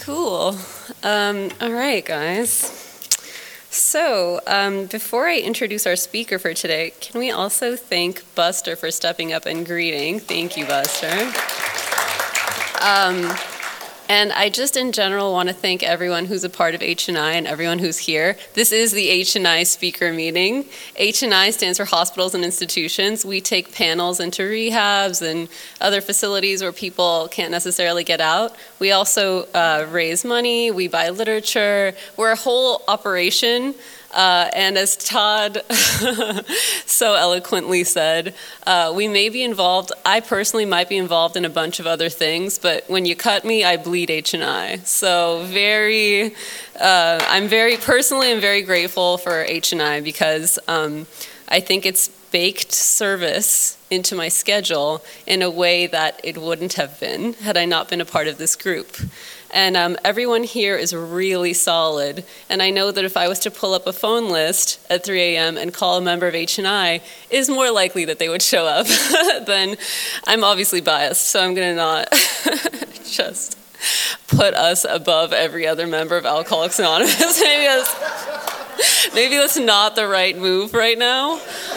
Cool. All right, guys. So, before I introduce our speaker for today, can we also thank Buster for stepping up and greeting? Thank you, Buster. And I just in general want to thank everyone who's a part of H&I and everyone who's here. This is the H&I speaker meeting. H&I stands for Hospitals and Institutions. We take panels into rehabs and other facilities where people can't necessarily get out. We also raise money, we buy literature. We're a whole operation. And as Todd so eloquently said, we may be involved, I personally might be involved in a bunch of other things, but when you cut me, I bleed H&I. So I'm very grateful for H&I because I think it's baked service into my schedule in a way that it wouldn't have been had I not been a part of this group. And everyone here is really solid. And I know that if I was to pull up a phone list at 3 a.m. and call a member of H&I, it is more likely that they would show up. Then I'm obviously biased, so I'm going to not just put us above every other member of Alcoholics Anonymous. Maybe that's not the right move right now.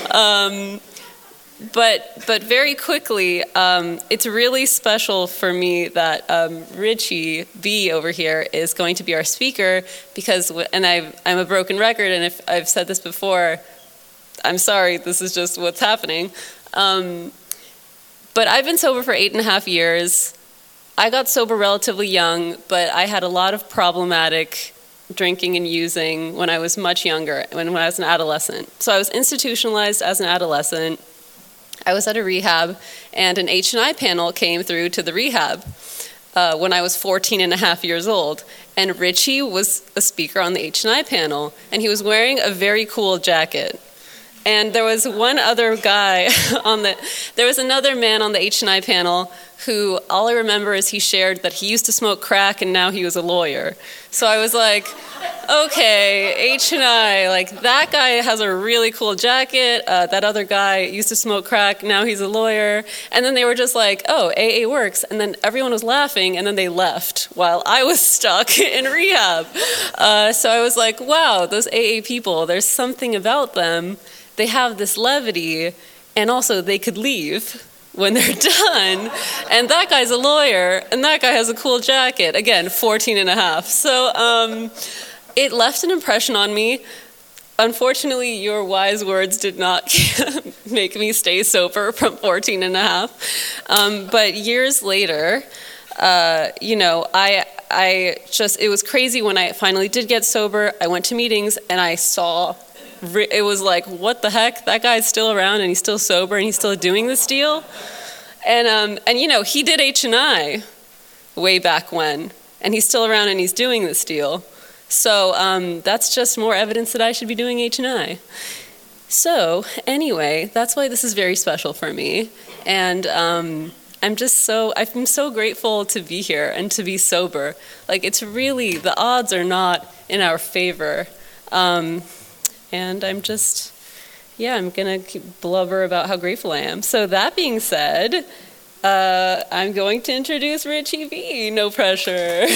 But very quickly, it's really special for me that Richie B over here is going to be our speaker because, and I'm a broken record, and if I've said this before, I'm sorry, this is just what's happening. But I've been sober for 8.5 years. I got sober relatively young, but I had a lot of problematic drinking and using when I was much younger, when I was an adolescent. So I was institutionalized as an adolescent. I was at a rehab, and an H&I panel came through to the rehab when I was 14 and a half years old. And Richie was a speaker on the H&I panel, and he was wearing a very cool jacket. And there was one other guy there was another man on the H&I panel who, all I remember is he shared that he used to smoke crack and now he was a lawyer. So I was like, okay, H&I, like that guy has a really cool jacket. That other guy used to smoke crack, now he's a lawyer. And then they were just like, oh, AA works. And then everyone was laughing, and then they left while I was stuck in rehab. So I was like, wow, those AA people, there's something about them. They have this levity, and also they could leave when they're done. And that guy's a lawyer, and that guy has a cool jacket. Again, 14 and a half. So it left an impression on me. Unfortunately, your wise words did not make me stay sober from 14 and a half. But years later, it was crazy when I finally did get sober. I went to meetings, and I saw it was like, what the heck? That guy's still around and he's still sober and he's still doing this deal. And he did H&I way back when, and he's still around and he's doing this deal. So that's just more evidence that I should be doing H&I. So anyway, that's why this is very special for me. And I'm so grateful to be here and to be sober. Like, it's really, the odds are not in our favor. And I'm just, I'm going to blubber about how grateful I am. So that being said, I'm going to introduce Richie B. No pressure.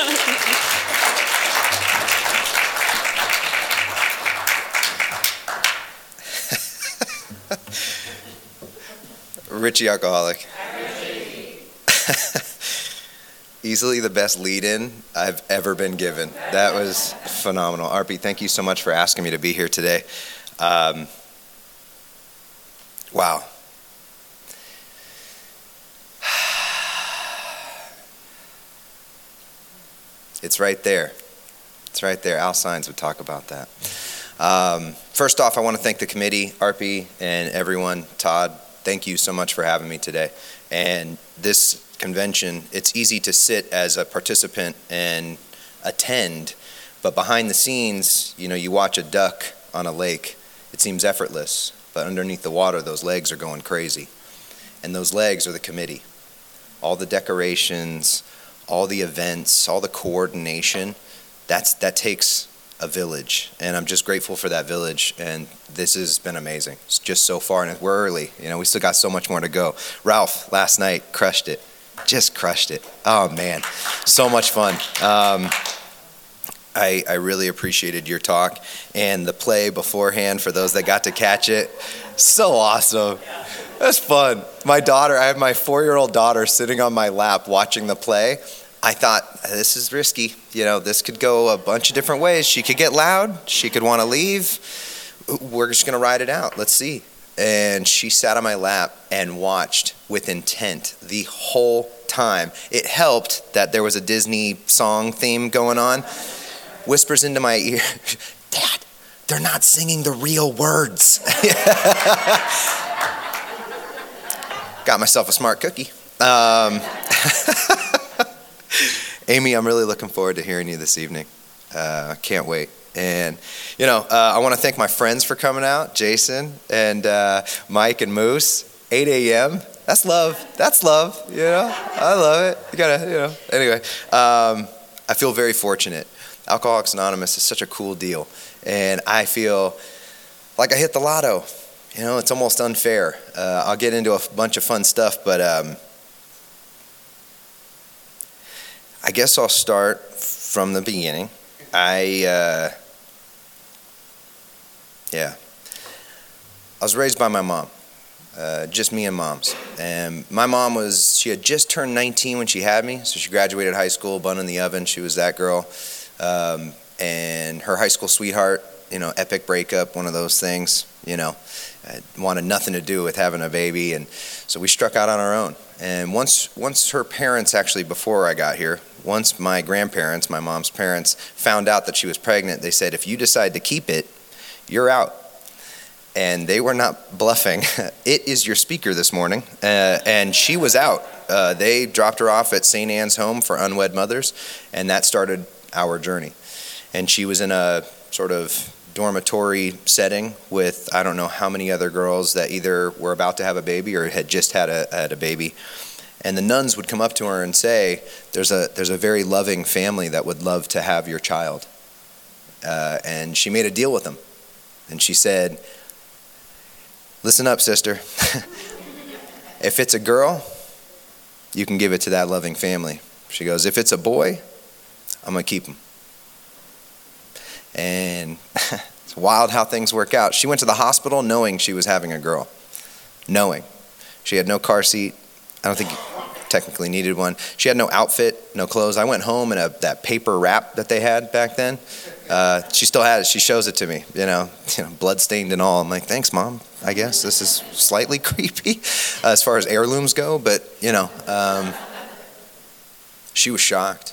Richie Alcoholic. Easily the best lead-in I've ever been given. That was phenomenal. RP, thank you so much for asking me to be here today. Wow. It's right there. It's right there. Al Sines would talk about that. First off, I want to thank the committee, RP, and everyone. Todd, thank you so much for having me today. And this convention, it's easy to sit as a participant and attend, but behind the scenes, you watch a duck on a lake. It seems effortless, but underneath the water, those legs are going crazy. And those legs are the committee. All the decorations, all the events, all the coordination, that takes a village, and I'm just grateful for that village, and this has been amazing. It's just so far, and we're early. We still got so much more to go. Ralph, last night, crushed it. Just crushed it. Oh man, so much fun. I really appreciated your talk and the play beforehand for those that got to catch it. So awesome. That's fun. My daughter, I have my 4-year-old daughter sitting on my lap watching the play. I thought, this is risky. This could go a bunch of different ways. She could get loud. She could want to leave. We're just going to ride it out. Let's see. And she sat on my lap and watched with intent the whole time. It helped that there was a Disney song theme going on. Whispers into my ear, Dad, they're not singing the real words. Got myself a smart cookie. Amy, I'm really looking forward to hearing you this evening. Can't wait. And, I want to thank my friends for coming out, Jason and Mike and Moose, 8 a.m. That's love. That's love, I love it. You gotta, Anyway, I feel very fortunate. Alcoholics Anonymous is such a cool deal. And I feel like I hit the lotto. It's almost unfair. I'll get into a bunch of fun stuff, but I guess I'll start from the beginning. I was raised by my mom, just me and moms. And my mom she had just turned 19 when she had me, so she graduated high school, bun in the oven, she was that girl. And her high school sweetheart, epic breakup, one of those things, wanted nothing to do with having a baby, and so we struck out on our own. And once her parents, actually before I got here, once my grandparents, my mom's parents, found out that she was pregnant, they said, if you decide to keep it, you're out. And they were not bluffing. It is your speaker this morning, and she was out. They dropped her off at St. Anne's Home for Unwed Mothers, and that started our journey. And she was in a sort of dormitory setting with I don't know how many other girls that either were about to have a baby or had just had a baby. And the nuns would come up to her and say, there's a very loving family that would love to have your child. And she made a deal with them. And she said, listen up, sister. If it's a girl, you can give it to that loving family. She goes, if it's a boy, I'm going to keep him. And it's wild how things work out. She went to the hospital knowing she was having a girl. Knowing. She had no car seat. I don't think you technically needed one. She had no outfit, no clothes. I went home in that paper wrap that they had back then. She still had it. She shows it to me, blood stained and all. I'm like, thanks, Mom. I guess this is slightly creepy as far as heirlooms go, but she was shocked.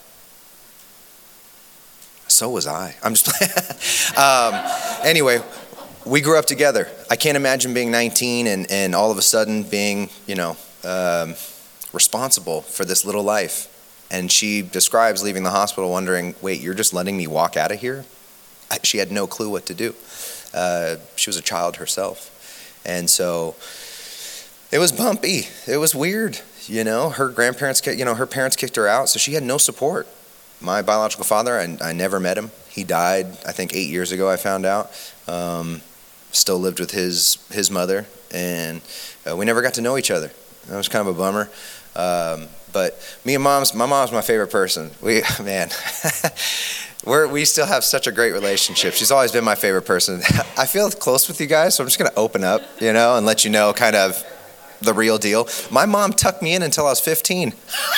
So was I. I'm just anyway, we grew up together. I can't imagine being 19 and all of a sudden being, responsible for this little life. And she describes leaving the hospital wondering, wait, you're just letting me walk out of here? She had no clue what to do. She was a child herself. And so it was bumpy. It was weird. Her grandparents, her parents kicked her out, so she had no support. My biological father, I never met him. He died, I think, 8 years ago, I found out. Still lived with his mother, and we never got to know each other. That was kind of a bummer. But my mom's my favorite person. We still have such a great relationship. She's always been my favorite person. I feel close with you guys, so I'm just going to open up, and let you know kind of the real deal. My mom tucked me in until I was 15.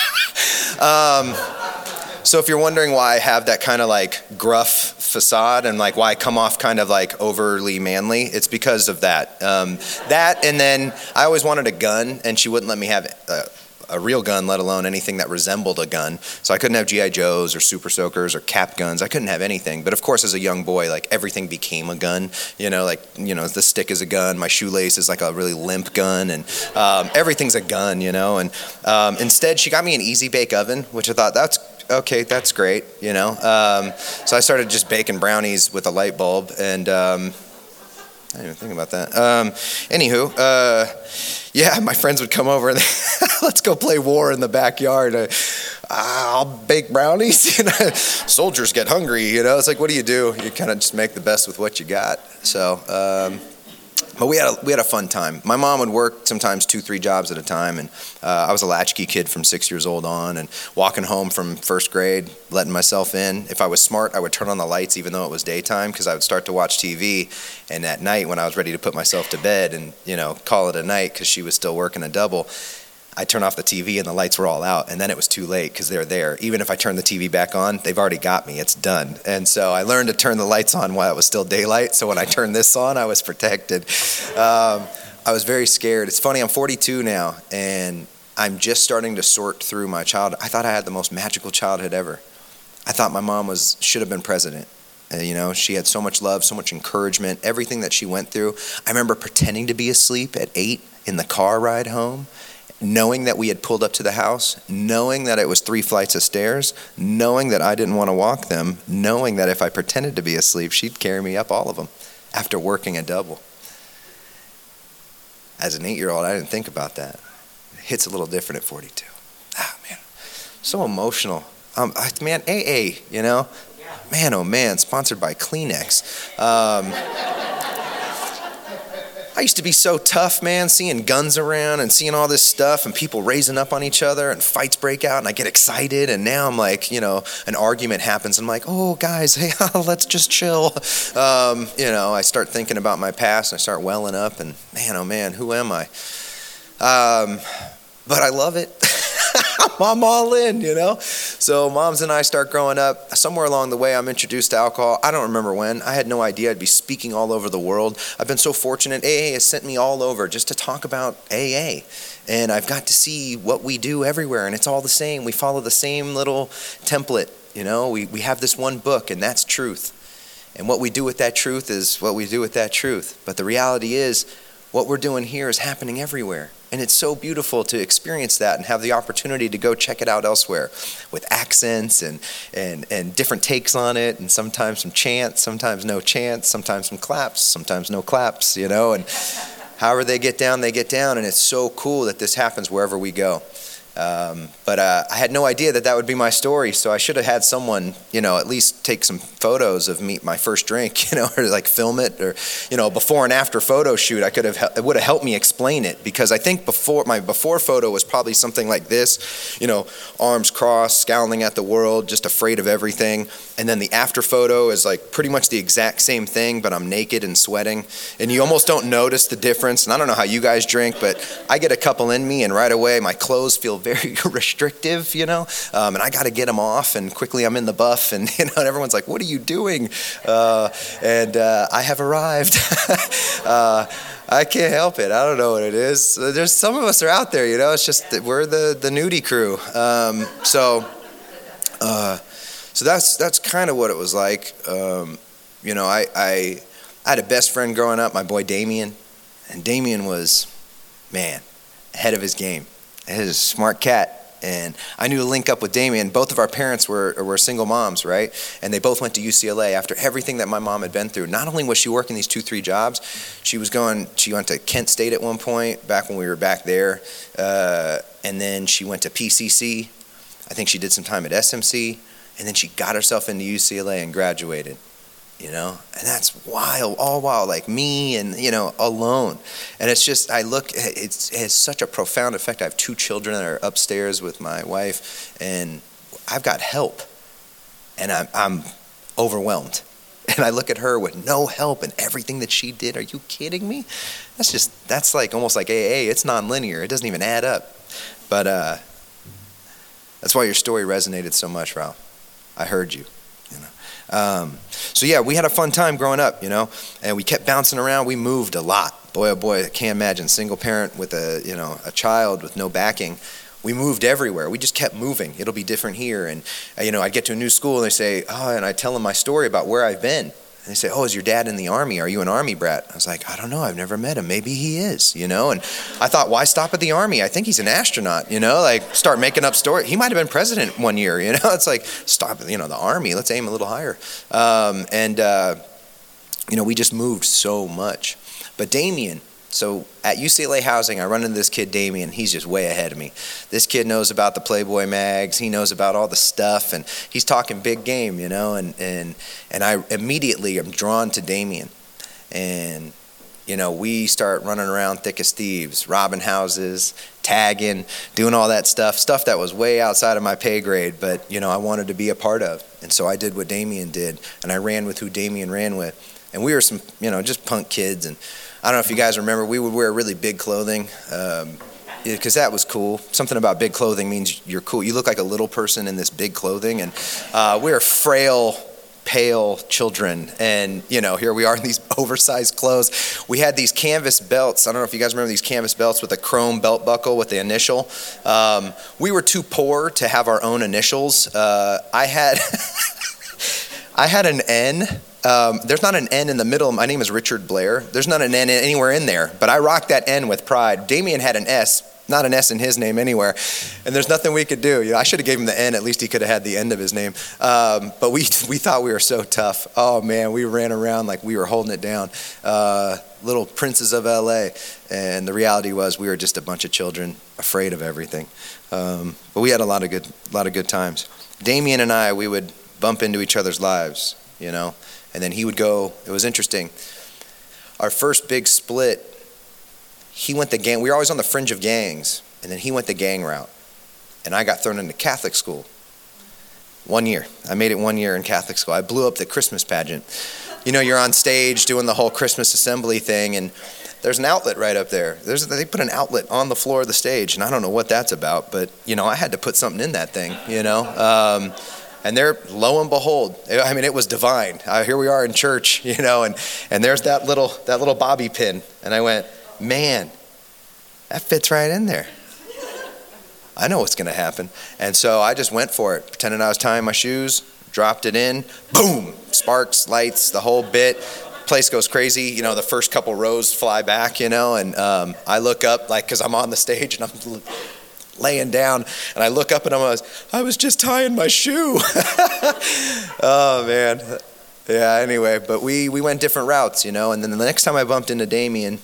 So if you're wondering why I have that kind of like gruff facade and like why I come off kind of like overly manly, it's because of that. That, and then I always wanted a gun, and she wouldn't let me have a real gun, let alone anything that resembled a gun. So I couldn't have G.I. Joes or Super Soakers or cap guns. I couldn't have anything. But of course, as a young boy, like everything became a gun. The stick is a gun. My shoelace is like a really limp gun, and everything's a gun. And instead, she got me an Easy Bake Oven, which I thought that's great. So I started just baking brownies with a light bulb, and I didn't even think about that. My friends would come over and let's go play war in the backyard. I'll bake brownies. Soldiers get hungry. It's like, what do? You kind of just make the best with what you got. So But we had a fun time. My mom would work sometimes 2-3 jobs at a time, and I was a latchkey kid from 6 years old on, and walking home from first grade, letting myself in. If I was smart, I would turn on the lights even though it was daytime, because I would start to watch TV, and at night when I was ready to put myself to bed and call it a night because she was still working a double, I'd turn off the TV and the lights were all out, and then it was too late because they're there. Even if I turn the TV back on, they've already got me. It's done. And so I learned to turn the lights on while it was still daylight, so when I turned this on, I was protected. I was very scared. It's funny, I'm 42 now, and I'm just starting to sort through my childhood. I thought I had the most magical childhood ever. I thought my mom should have been president. She had so much love, so much encouragement, everything that she went through. I remember pretending to be asleep at 8 in the car ride home, knowing that we had pulled up to the house, knowing that it was 3 flights of stairs, knowing that I didn't want to walk them, knowing that if I pretended to be asleep, she'd carry me up all of them after working a double. As an 8-year-old, I didn't think about that. It hits a little different at 42. Man, so emotional. Man, AA, Man, oh man, sponsored by Kleenex. I used to be so tough, man, seeing guns around and seeing all this stuff and people raising up on each other and fights break out and I get excited, and now I'm like, an argument happens and I'm like, oh guys, hey, let's just chill. I start thinking about my past and I start welling up and man, oh man, who am I? But I love it. I'm all in, So moms and I start growing up. Somewhere along the way, I'm introduced to alcohol. I don't remember when. I had no idea I'd be speaking all over the world. I've been so fortunate. AA has sent me all over just to talk about AA. And I've got to see what we do everywhere, and it's all the same. We follow the same little template, We have this one book, and that's truth. And what we do with that truth is what we do with that truth. But the reality is, what we're doing here is happening everywhere. And it's so beautiful to experience that and have the opportunity to go check it out elsewhere with accents and different takes on it, and sometimes some chants, sometimes no chants, sometimes some claps, sometimes no claps, and however they get down, and it's so cool that this happens wherever we go. But I had no idea that would be my story, so I should have had someone, at least take some photos of my first drink, or like film it, or, before and after photo shoot. It would have helped me explain it, because I think my before photo was probably something like this, arms crossed, scowling at the world, just afraid of everything. And then the after photo is like pretty much the exact same thing, but I'm naked and sweating, and you almost don't notice the difference. And I don't know how you guys drink, but I get a couple in me, and right away my clothes feel very restrictive, and I got to get them off, and quickly I'm in the buff, and and everyone's like, what are you doing? I have arrived. I can't help it. I don't know what it is. There's some of us are out there, it's just that we're the nudie crew. So that's kind of what it was like. I had a best friend growing up, my boy Damien, and Damien was, man, ahead of his game. He was a smart cat, and I knew to link up with Damien. Both of our parents were single moms, right? And they both went to UCLA after everything that my mom had been through. Not only was she working these 2-3 jobs, she went to Kent State at one point, back when we were back there, and then she went to PCC. I think she did some time at SMC, and then she got herself into UCLA and graduated. And that's wild, all wild, like me and, alone. And it's just, it has such a profound effect. I have 2 children that are upstairs with my wife, and I've got help, and I'm overwhelmed. And I look at her with no help and everything that she did. Are you kidding me? That's like almost like AA. It's nonlinear. It doesn't even add up. But that's why your story resonated so much, Ralph. I heard you. So yeah, we had a fun time growing up, and we kept bouncing around. We moved a lot. Boy, oh boy, I can't imagine. Single parent with a child with no backing. We moved everywhere. We just kept moving. It'll be different here. And, I'd get to a new school and they say, and I tell them my story about where I've been. And they say, is your dad in the Army? Are you an Army brat? I was like, I don't know. I've never met him. Maybe he is, And I thought, why stop at the Army? I think he's an astronaut, start making up stories. He might have been president one year, It's like, stop, the Army. Let's aim a little higher. We just moved so much. But Damien, so at UCLA Housing, I run into this kid, Damien. He's just way ahead of me. This kid knows about the Playboy mags. He knows about all the stuff, and he's talking big game, and I immediately am drawn to Damien. And we start running around thick as thieves, robbing houses, tagging, doing all that stuff that was way outside of my pay grade, but, I wanted to be a part of. And so I did what Damien did, and I ran with who Damien ran with. And we were some, just punk kids. And I don't know if you guys remember, we would wear really big clothing because that was cool. Something about big clothing means you're cool. You look like a little person in this big clothing. And we were frail, pale children, and here we are in these oversized clothes. We had these canvas belts. I don't know if you guys remember these canvas belts with a chrome belt buckle with the initial. We were too poor to have our own initials. I had I had an N. There's not an N in the middle. My name is Richard Blair. There's not an N anywhere in there, but I rocked that N with pride. Damien had an S. Not an S in his name anywhere, and there's nothing we could do. I should have gave him the N. At least he could have had the end of his name. But we thought we were so tough. Oh man, we ran around like we were holding it down, little princes of LA. And the reality was we were just a bunch of children afraid of everything. But we had a lot of good times. Damien and I, we would bump into each other's lives, and then he would go. It was interesting. Our first big split. He went the gang. We were always on the fringe of gangs, and then he went the gang route, and I got thrown into Catholic school. 1 year. I made it 1 year in Catholic school. I blew up the Christmas pageant. You're on stage doing the whole Christmas assembly thing, and there's an outlet right up there. They put an outlet on the floor of the stage, and I don't know what that's about, but I had to put something in that thing. And there, lo and behold, it was divine. Here we are in church, and there's that little bobby pin, and I went, man, that fits right in there. I know what's going to happen. And so I just went for it, pretending I was tying my shoes, dropped it in, boom, sparks, lights, the whole bit. Place goes crazy. The first couple rows fly back, and I look up, because I'm on the stage and I'm laying down, and I look up and I was just tying my shoe. Oh, man. Yeah, anyway, but we went different routes, and then the next time I bumped into Damien,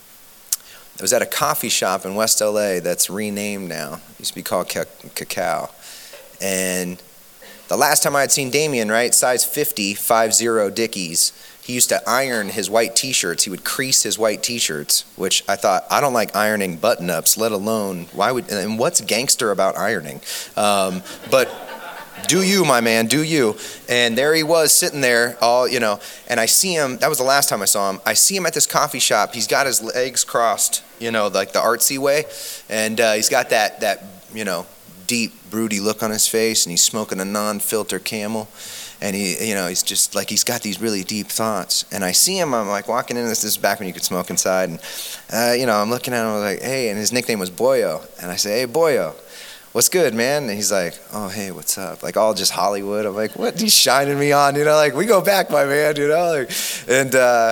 it was at a coffee shop in West LA that's renamed now. It used to be called Cacao. And the last time I had seen Damien, right, size 50 Dickies, he used to iron his white t-shirts. He would crease his white t-shirts, which I thought, I don't like ironing button-ups, let alone, and what's gangster about ironing? But do you, my man, do you. And there he was sitting there, and I see him, that was the last time I saw him. I see him at this coffee shop. He's got his legs crossed, like the artsy way. And he's got that deep, broody look on his face, and he's smoking a non-filter Camel. And he's just like, he's got these really deep thoughts. And I see him, I'm like walking in, this is back when you could smoke inside. And, I'm looking at him, I'm like, hey, and his nickname was Boyo. And I say, hey, Boyo. What's good, man? And he's like, oh, hey, what's up? Like, all just Hollywood. I'm like, what? He's shining me on, we go back, my man, And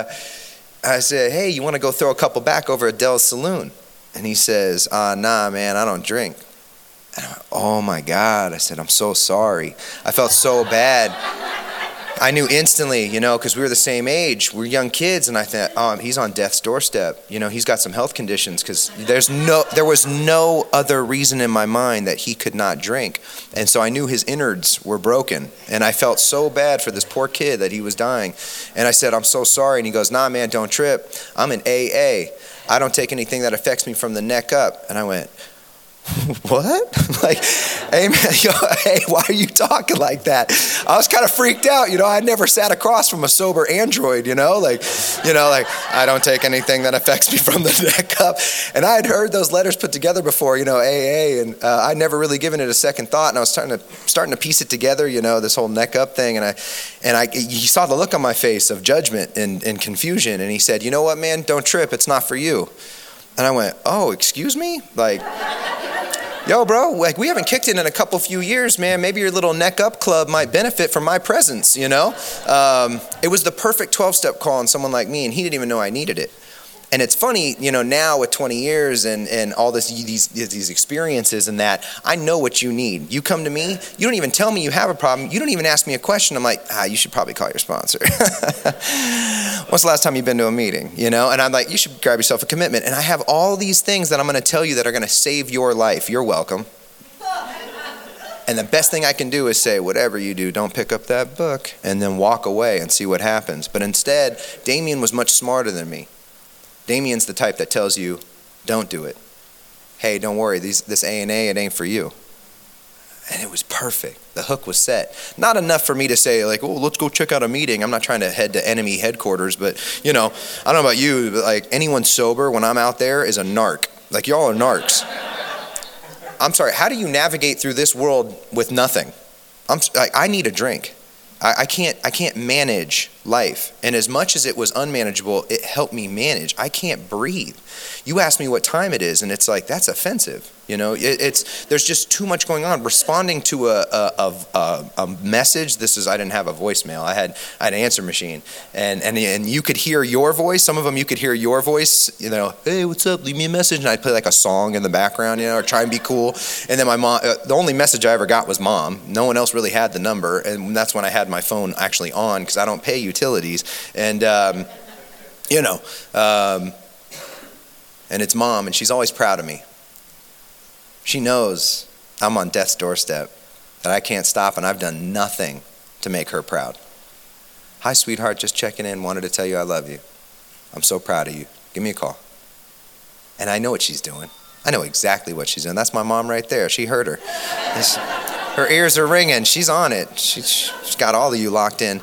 I said, hey, you want to go throw a couple back over at Dell's Saloon? And he says, nah, man, I don't drink. And I went, oh, my God. I said, I'm so sorry. I felt so bad. I knew instantly, because we were the same age. We were young kids, and I thought, oh, he's on death's doorstep. He's got some health conditions, because there was no other reason in my mind that he could not drink. And so I knew his innards were broken, and I felt so bad for this poor kid that he was dying. And I said, I'm so sorry. And he goes, nah, man, don't trip. I'm in AA. I don't take anything that affects me from the neck up. And I went, what? Like, hey man, hey, why are you talking like that? I was kind of freaked out, I'd never sat across from a sober android, like I don't take anything that affects me from the neck up. And I had heard those letters put together before, AA, and I'd never really given it a second thought. And I was starting to piece it together, this whole neck up thing. And he saw the look on my face of judgment and confusion. And he said, you know what, man, don't trip. It's not for you. And I went, oh, excuse me? Like, yo, bro, we haven't kicked it in a few years, man. Maybe your little neck up club might benefit from my presence, It was the perfect 12-step call on someone like me, and he didn't even know I needed it. And it's funny, now with 20 years and all these experiences and that, I know what you need. You come to me, you don't even tell me you have a problem. You don't even ask me a question. I'm like, you should probably call your sponsor. When's the last time you've been to a meeting? And I'm like, you should grab yourself a commitment. And I have all these things that I'm going to tell you that are going to save your life. You're welcome. And the best thing I can do is say, whatever you do, don't pick up that book, and then walk away and see what happens. But instead, Damien was much smarter than me. Damien's the type that tells you, don't do it. Hey, don't worry, this A&A, it ain't for you. And it was perfect. The hook was set. Not enough for me to say, like, oh, let's go check out a meeting. I'm not trying to head to enemy headquarters, but, I don't know about you, but, like, anyone sober when I'm out there is a narc. Like, y'all are narcs. I'm sorry, how do you navigate through this world with nothing? I need a drink. I can't manage life. And as much as it was unmanageable, it helped me manage. I can't breathe. You ask me what time it is, and it's like, that's offensive. There's just too much going on. Responding to a message. I didn't have a voicemail. I had an answer machine, and you could hear your voice. Some of them you could hear your voice. Hey, what's up? Leave me a message, and I'd play like a song in the background, or try and be cool. And then my mom. The only message I ever got was mom. No one else really had the number, and that's when I had my phone actually on because I don't pay utilities, and and it's mom, and she's always proud of me. She knows I'm on death's doorstep, that I can't stop, and I've done nothing to make her proud. Hi, sweetheart, just checking in, wanted to tell you I love you. I'm so proud of you. Give me a call. And I know what she's doing. I know exactly what she's doing. That's my mom right there. She heard her. Her ears are ringing. She's on it. She's got all of you locked in.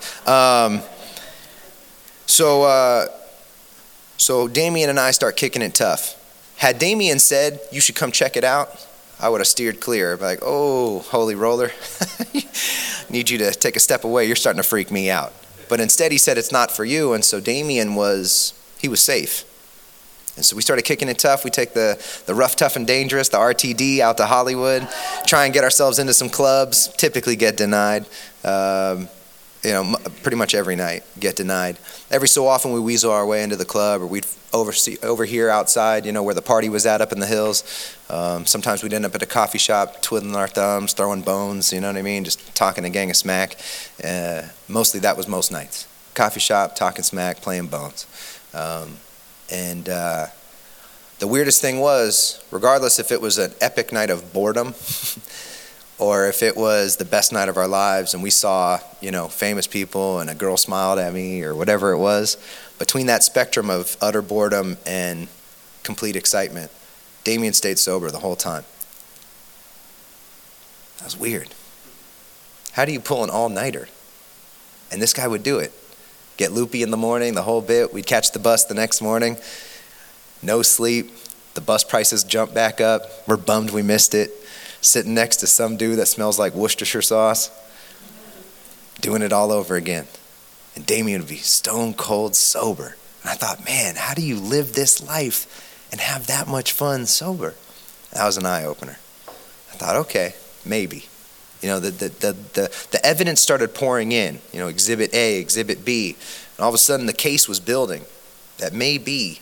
So Damien and I start kicking it tough. Had Damien said, you should come check it out, I would have steered clear. Like, oh, holy roller, need you to take a step away. You're starting to freak me out. But instead he said, it's not for you. And so Damien was safe. And so we started kicking it tough. We take the rough, tough, and dangerous, the RTD, out to Hollywood, try and get ourselves into some clubs, typically get denied. Pretty much every night get denied. Every so often we weasel our way into the club, or we'd overhear outside, where the party was at up in the hills. Sometimes we'd end up at a coffee shop, twiddling our thumbs, throwing bones, you know what I mean? Just talking a gang of smack. Mostly that was most nights. Coffee shop, talking smack, playing bones. And the weirdest thing was, regardless if it was an epic night of boredom or if it was the best night of our lives and we saw, famous people and a girl smiled at me or whatever it was, between that spectrum of utter boredom and complete excitement, Damien stayed sober the whole time. That was weird. How do you pull an all-nighter? And this guy would do it. Get loopy in the morning, the whole bit. We'd catch the bus the next morning. No sleep. The bus prices jump back up. We're bummed we missed it. Sitting next to some dude that smells like Worcestershire sauce. Doing it all over again. And Damien would be stone cold sober. And I thought, man, how do you live this life and have that much fun sober? That was an eye-opener. I thought, okay, maybe. The evidence started pouring in, Exhibit A, Exhibit B, and all of a sudden the case was building that maybe.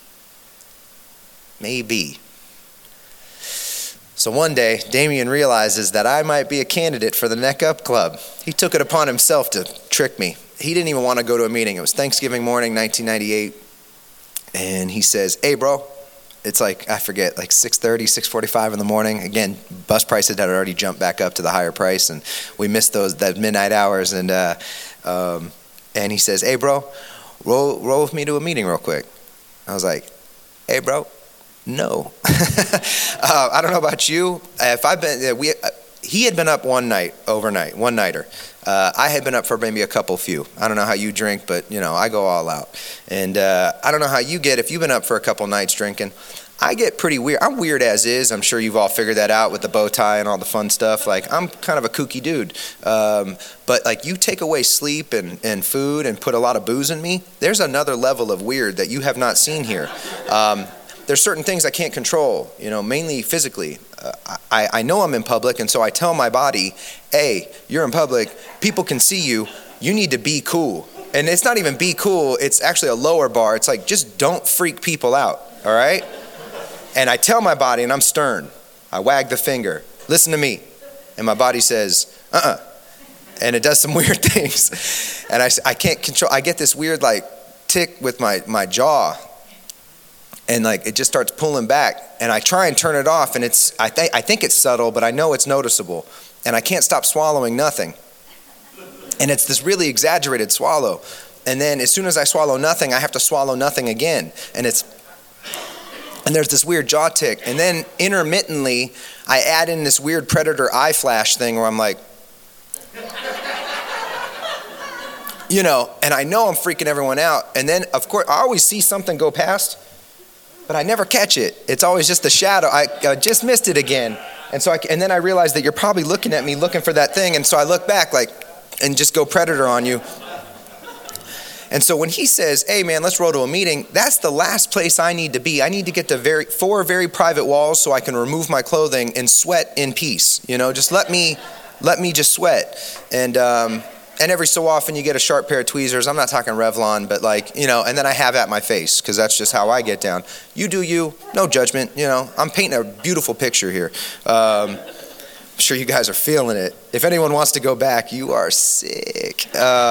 So one day, Damien realizes that I might be a candidate for the Neck Up Club. He took it upon himself to trick me. He didn't even want to go to a meeting. It was Thanksgiving morning, 1998, and he says, hey, bro. It's like, I forget, like 6:30, 6:45 in the morning. Again, bus prices had already jumped back up to the higher price, and we missed that midnight hours. And he says, hey, bro, roll with me to a meeting real quick. I was like, hey, bro, no. I don't know about you. He had been up overnight, one-nighter. I had been up for maybe a few. I don't know how you drink, but, I go all out. And I don't know how you get if you've been up for a couple nights drinking. I get pretty weird. I'm weird as is. I'm sure you've all figured that out with the bow tie and all the fun stuff. Like, I'm kind of a kooky dude. But, like, you take away sleep and food and put a lot of booze in me, there's another level of weird that you have not seen here. There's certain things I can't control, mainly physically. I know I'm in public, and so I tell my body, hey, you're in public, people can see you, you need to be cool. And it's not even be cool, it's actually a lower bar. It's like, just don't freak people out, all right? And I tell my body, and I'm stern, I wag the finger, listen to me. And my body says, and it does some weird things. And I can't control, I get this weird like tick with my jaw. And like it just starts pulling back, and I try and turn it off, and I think it's subtle, but I know it's noticeable, and I can't stop swallowing nothing. And it's this really exaggerated swallow. And then as soon as I swallow nothing, I have to swallow nothing again. And it's And there's this weird jaw tick. And then intermittently, I add in this weird predator eye flash thing where I'm like, and I know I'm freaking everyone out. And then, of course, I always see something go past, but I never catch it. It's always just the shadow. I just missed it again. And then I realize that you're probably looking at me looking for that thing. And so I look back and just go predator on you. And so when he says, hey man, let's roll to a meeting, that's the last place I need to be. I need to get to 4 very private walls so I can remove my clothing and sweat in peace. Just let me just sweat. And every so often you get a sharp pair of tweezers. I'm not talking Revlon, but and then I have at my face because that's just how I get down. You do you, no judgment. I'm painting a beautiful picture here. I'm sure you guys are feeling it. If anyone wants to go back, you are sick.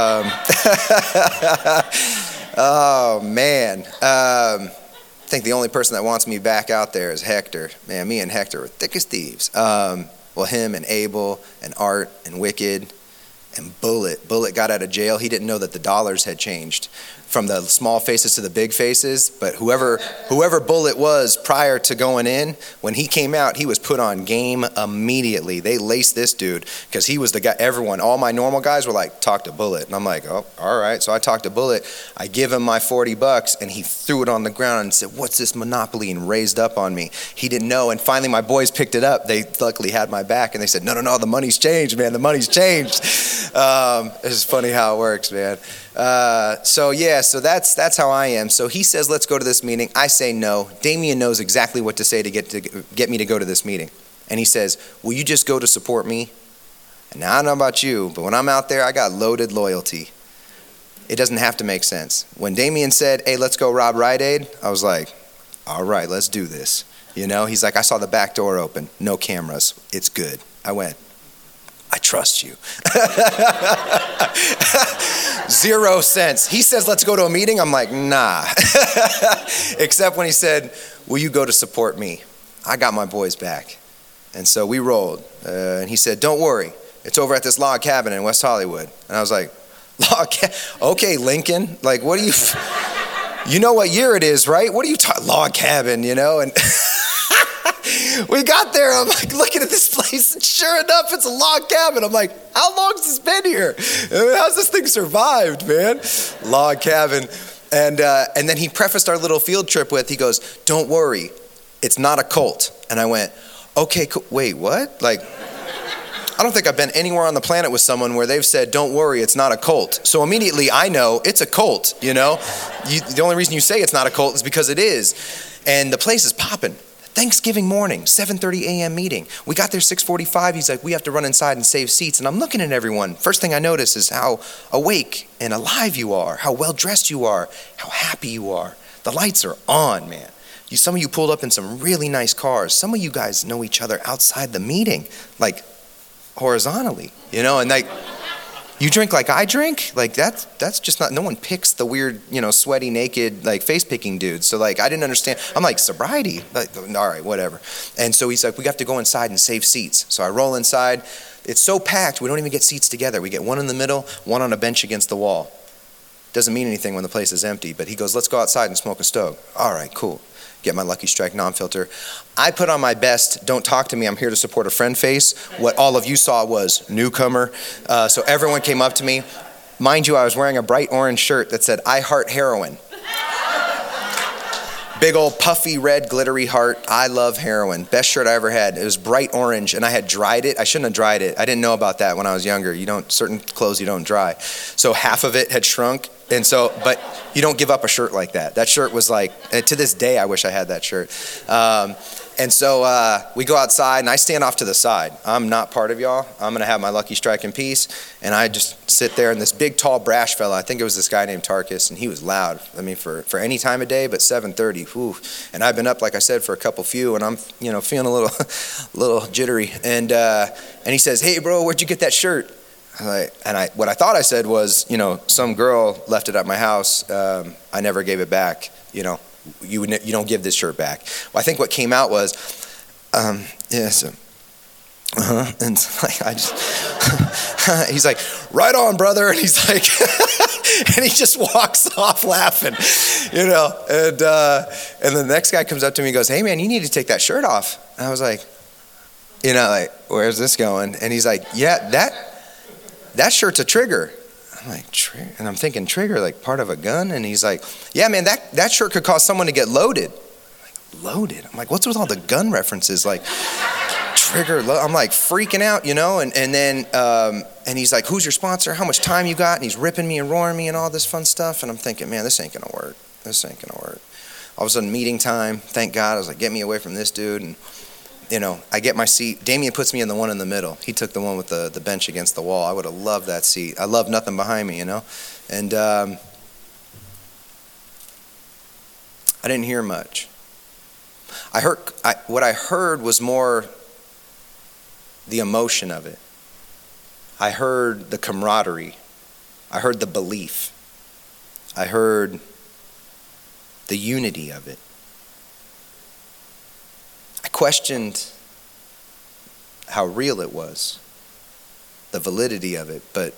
Oh man. I think the only person that wants me back out there is Hector. Man, me and Hector are thick as thieves. Him and Abel and Art and Wicked and Bullet. Bullet got out of jail. He didn't know that the dollars had changed from the small faces to the big faces, but whoever Bullet was prior to going in, when he came out, he was put on game immediately. They laced this dude because he was the guy. All my normal guys were like, talk to Bullet. And I'm like, oh, all right. So I talked to Bullet. I give him my $40 and he threw it on the ground and said, what's this Monopoly? And raised up on me. He didn't know. And finally my boys picked it up. They luckily had my back and they said, no, the money's changed, man. The money's changed. It's just funny how it works, man. So that's how I am. So he says, let's go to this meeting. I say no. Damien knows exactly what to say to get me to go to this meeting. And he says, will you just go to support me? And now I don't know about you, but when I'm out there, I got loaded loyalty. It doesn't have to make sense. When Damien said, hey, let's go rob Rite Aid, I was like, all right, let's do this. He's like, I saw the back door open, no cameras. It's good. I went, I trust you. 0 cents. He says, let's go to a meeting. I'm like, nah. Except when he said, will you go to support me? I got my boys back. And so we rolled. And he said, don't worry. It's over at this log cabin in West Hollywood. And I was like, okay, Lincoln. Like, what do you, you know what year it is, right? What are you talking, log cabin, And we got there, I'm like looking at this place, and sure enough, it's a log cabin. I'm like, how long has this been here? How's this thing survived, man? Log cabin. And then he prefaced our little field trip with, he goes, don't worry, it's not a cult. And I went, okay, cool. Wait, what? Like, I don't think I've been anywhere on the planet with someone where they've said, don't worry, it's not a cult. So immediately I know it's a cult, The only reason you say it's not a cult is because it is. And the place is popping. Thanksgiving morning, 7:30 a.m. meeting. We got there 6:45. He's like, we have to run inside and save seats. And I'm looking at everyone. First thing I notice is how awake and alive you are, how well dressed you are, how happy you are. The lights are on, man. Some of you pulled up in some really nice cars. Some of you guys know each other outside the meeting, like horizontally, and like, you drink like I drink? Like that's just not, no one picks the weird, sweaty, naked, like face picking dudes. So like, I didn't understand. I'm like, sobriety? Like, all right, whatever. And so he's like, we have to go inside and save seats. So I roll inside. It's so packed, we don't even get seats together. We get one in the middle, one on a bench against the wall. Doesn't mean anything when the place is empty, but he goes, let's go outside and smoke a stogie. All right, cool. Get my Lucky Strike non-filter. I put on my best, don't talk to me, I'm here to support a friend face. What all of you saw was newcomer. So everyone came up to me. Mind you, I was wearing a bright orange shirt that said, I heart heroin. Big old puffy red glittery heart. I love heroin. Best shirt I ever had. It was bright orange and I had dried it. I shouldn't have dried it. I didn't know about that when I was younger. Certain clothes you don't dry. So half of it had shrunk. And so, but you don't give up a shirt like that. That shirt was like, to this day, I wish I had that shirt. And so we go outside and I stand off to the side. I'm not part of y'all. I'm going to have my Lucky Strike in peace. And I just sit there and this big, tall, brash fella, I think it was this guy named Tarkus, and he was loud. I mean, for any time of day, but 7:30, whew. And I've been up, like I said, for a couple few, and I'm, feeling a little jittery. And he says, hey, bro, where'd you get that shirt? What I thought I said was, some girl left it at my house. I never gave it back. You don't give this shirt back. Well, I think what came out was, yes. And like, he's like, right on, brother. And he's like, And he just walks off laughing, you know. And the next guy comes up to me and goes, hey, man, you need to take that shirt off. And I was like, you know, like, where's this going? And he's like, yeah, that shirt's a trigger. I'm like, trigger? And I'm thinking, trigger, like part of a gun? And he's like, yeah, man, that shirt could cause someone to get loaded. I'm like, loaded? I'm like, what's with all the gun references? Like, trigger, I'm like freaking out, you know? And then, and he's like, who's your sponsor? How much time you got? And he's ripping me and roaring me and all this fun stuff. And I'm thinking, man, this ain't gonna work. This ain't gonna work. All of a sudden, meeting time, thank God. I was like, get me away from this dude. And, you know, I get my seat. Damien puts me in the one in the middle. He took the one with the bench against the wall. I would have loved that seat. I love nothing behind me, you know? And I didn't hear much. What I heard was more the emotion of it. I heard the camaraderie. I heard the belief. I heard the unity of it. I questioned how real it was, the validity of it, but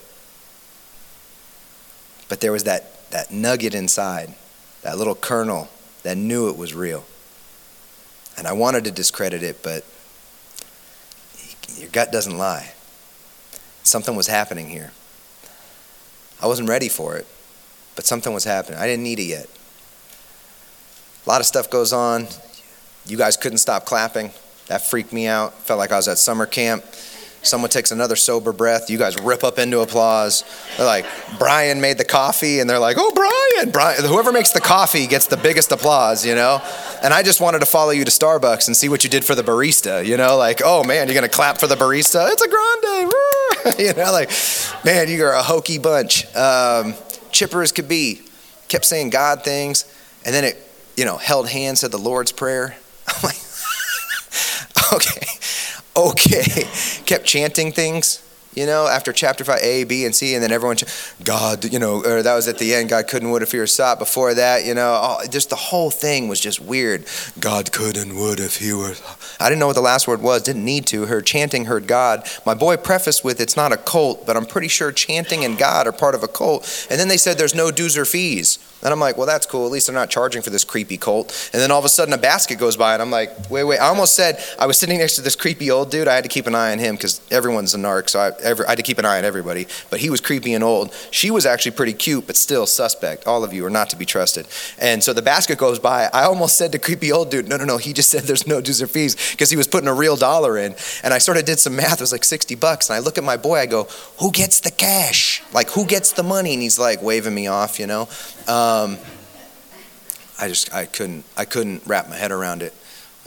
there was that nugget inside, that little kernel that knew it was real. And I wanted to discredit it, but your gut doesn't lie. Something was happening here. I wasn't ready for it, but something was happening. I didn't need it yet. A lot of stuff goes on. You guys couldn't stop clapping. That freaked me out. Felt like I was at summer camp. Someone takes another sober breath. You guys rip up into applause. They're like, Brian made the coffee, and they're like, oh, Brian. Whoever makes the coffee gets the biggest applause, you know? And I just wanted to follow you to Starbucks and see what you did for the barista, you know? Like, oh, man, you're going to clap for the barista? It's a grande. You know, like, man, you're a hokey bunch. Chipper as could be. Kept saying God things, and then it, you know, held hands, said the Lord's Prayer. I'm like, okay. Kept chanting things, you know, after chapter 5, A, B, and C, and then everyone, God, you know, or that was at the end, God could and would if he were sought. Before that, you know, just the whole thing was just weird. God could and would if he were. I didn't know what the last word was, didn't need to. Her chanting heard God. My boy prefaced with, it's not a cult, but I'm pretty sure chanting and God are part of a cult. And then they said there's no dues or fees. And I'm like, well, that's cool. At least they're not charging for this creepy cult. And then all of a sudden a basket goes by and I'm like, wait. I almost said I was sitting next to this creepy old dude. I had to keep an eye on him because everyone's a narc. So I had to keep an eye on everybody. But he was creepy and old. She was actually pretty cute, but still suspect. All of you are not to be trusted. And so the basket goes by. I almost said to creepy old dude, no. He just said there's no dues or fees because he was putting a real dollar in. And I sort of did some math. It was like $60. And I look at my boy. I go, who gets the cash? Like, who gets the money? And he's like waving me off, you know. I couldn't wrap my head around it.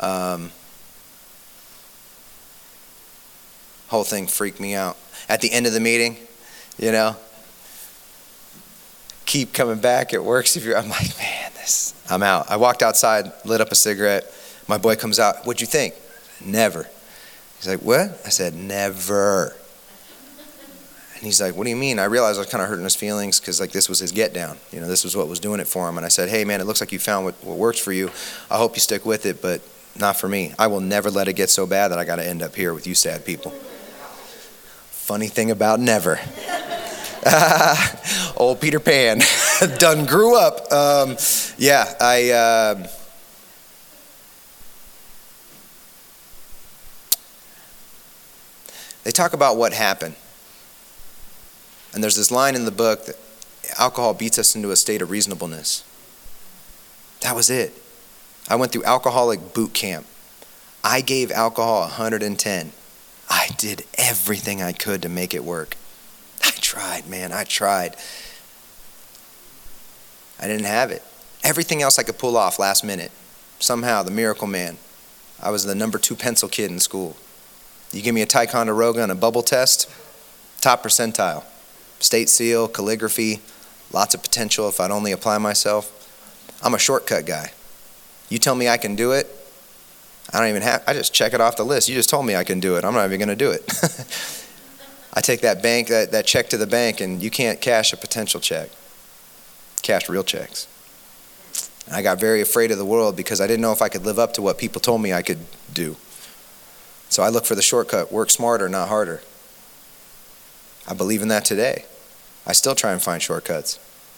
Whole thing freaked me out. At the end of the meeting, you know, keep coming back. It works if you're. I'm like, man, I'm out. I walked outside, lit up a cigarette. My boy comes out. What'd you think? Never. He's like, what? I said, never. And he's like, what do you mean? I realized I was kind of hurting his feelings because like this was his get down. You know, this was what was doing it for him. And I said, hey man, it looks like you found what works for you. I hope you stick with it, but not for me. I will never let it get so bad that I got to end up here with you sad people. Funny thing about never. Old Peter Pan done grew up. They talk about what happened. And there's this line in the book that alcohol beats us into a state of reasonableness. That was it. I went through alcoholic boot camp. I gave alcohol 110. I did everything I could to make it work. I tried, man. I tried. I didn't have it. Everything else I could pull off last minute. Somehow, the miracle man. I was the number 2 pencil kid in school. You give me a Ticonderoga and a bubble test, top percentile. State seal, calligraphy, lots of potential if I'd only apply myself. I'm a shortcut guy. You tell me I can do it, I just check it off the list. You just told me I can do it. I'm not even going to do it. I take that check to the bank, and you can't cash a potential check. Cash real checks. I got very afraid of the world because I didn't know if I could live up to what people told me I could do. So I look for the shortcut, work smarter, not harder. I believe in that today. I still try and find shortcuts.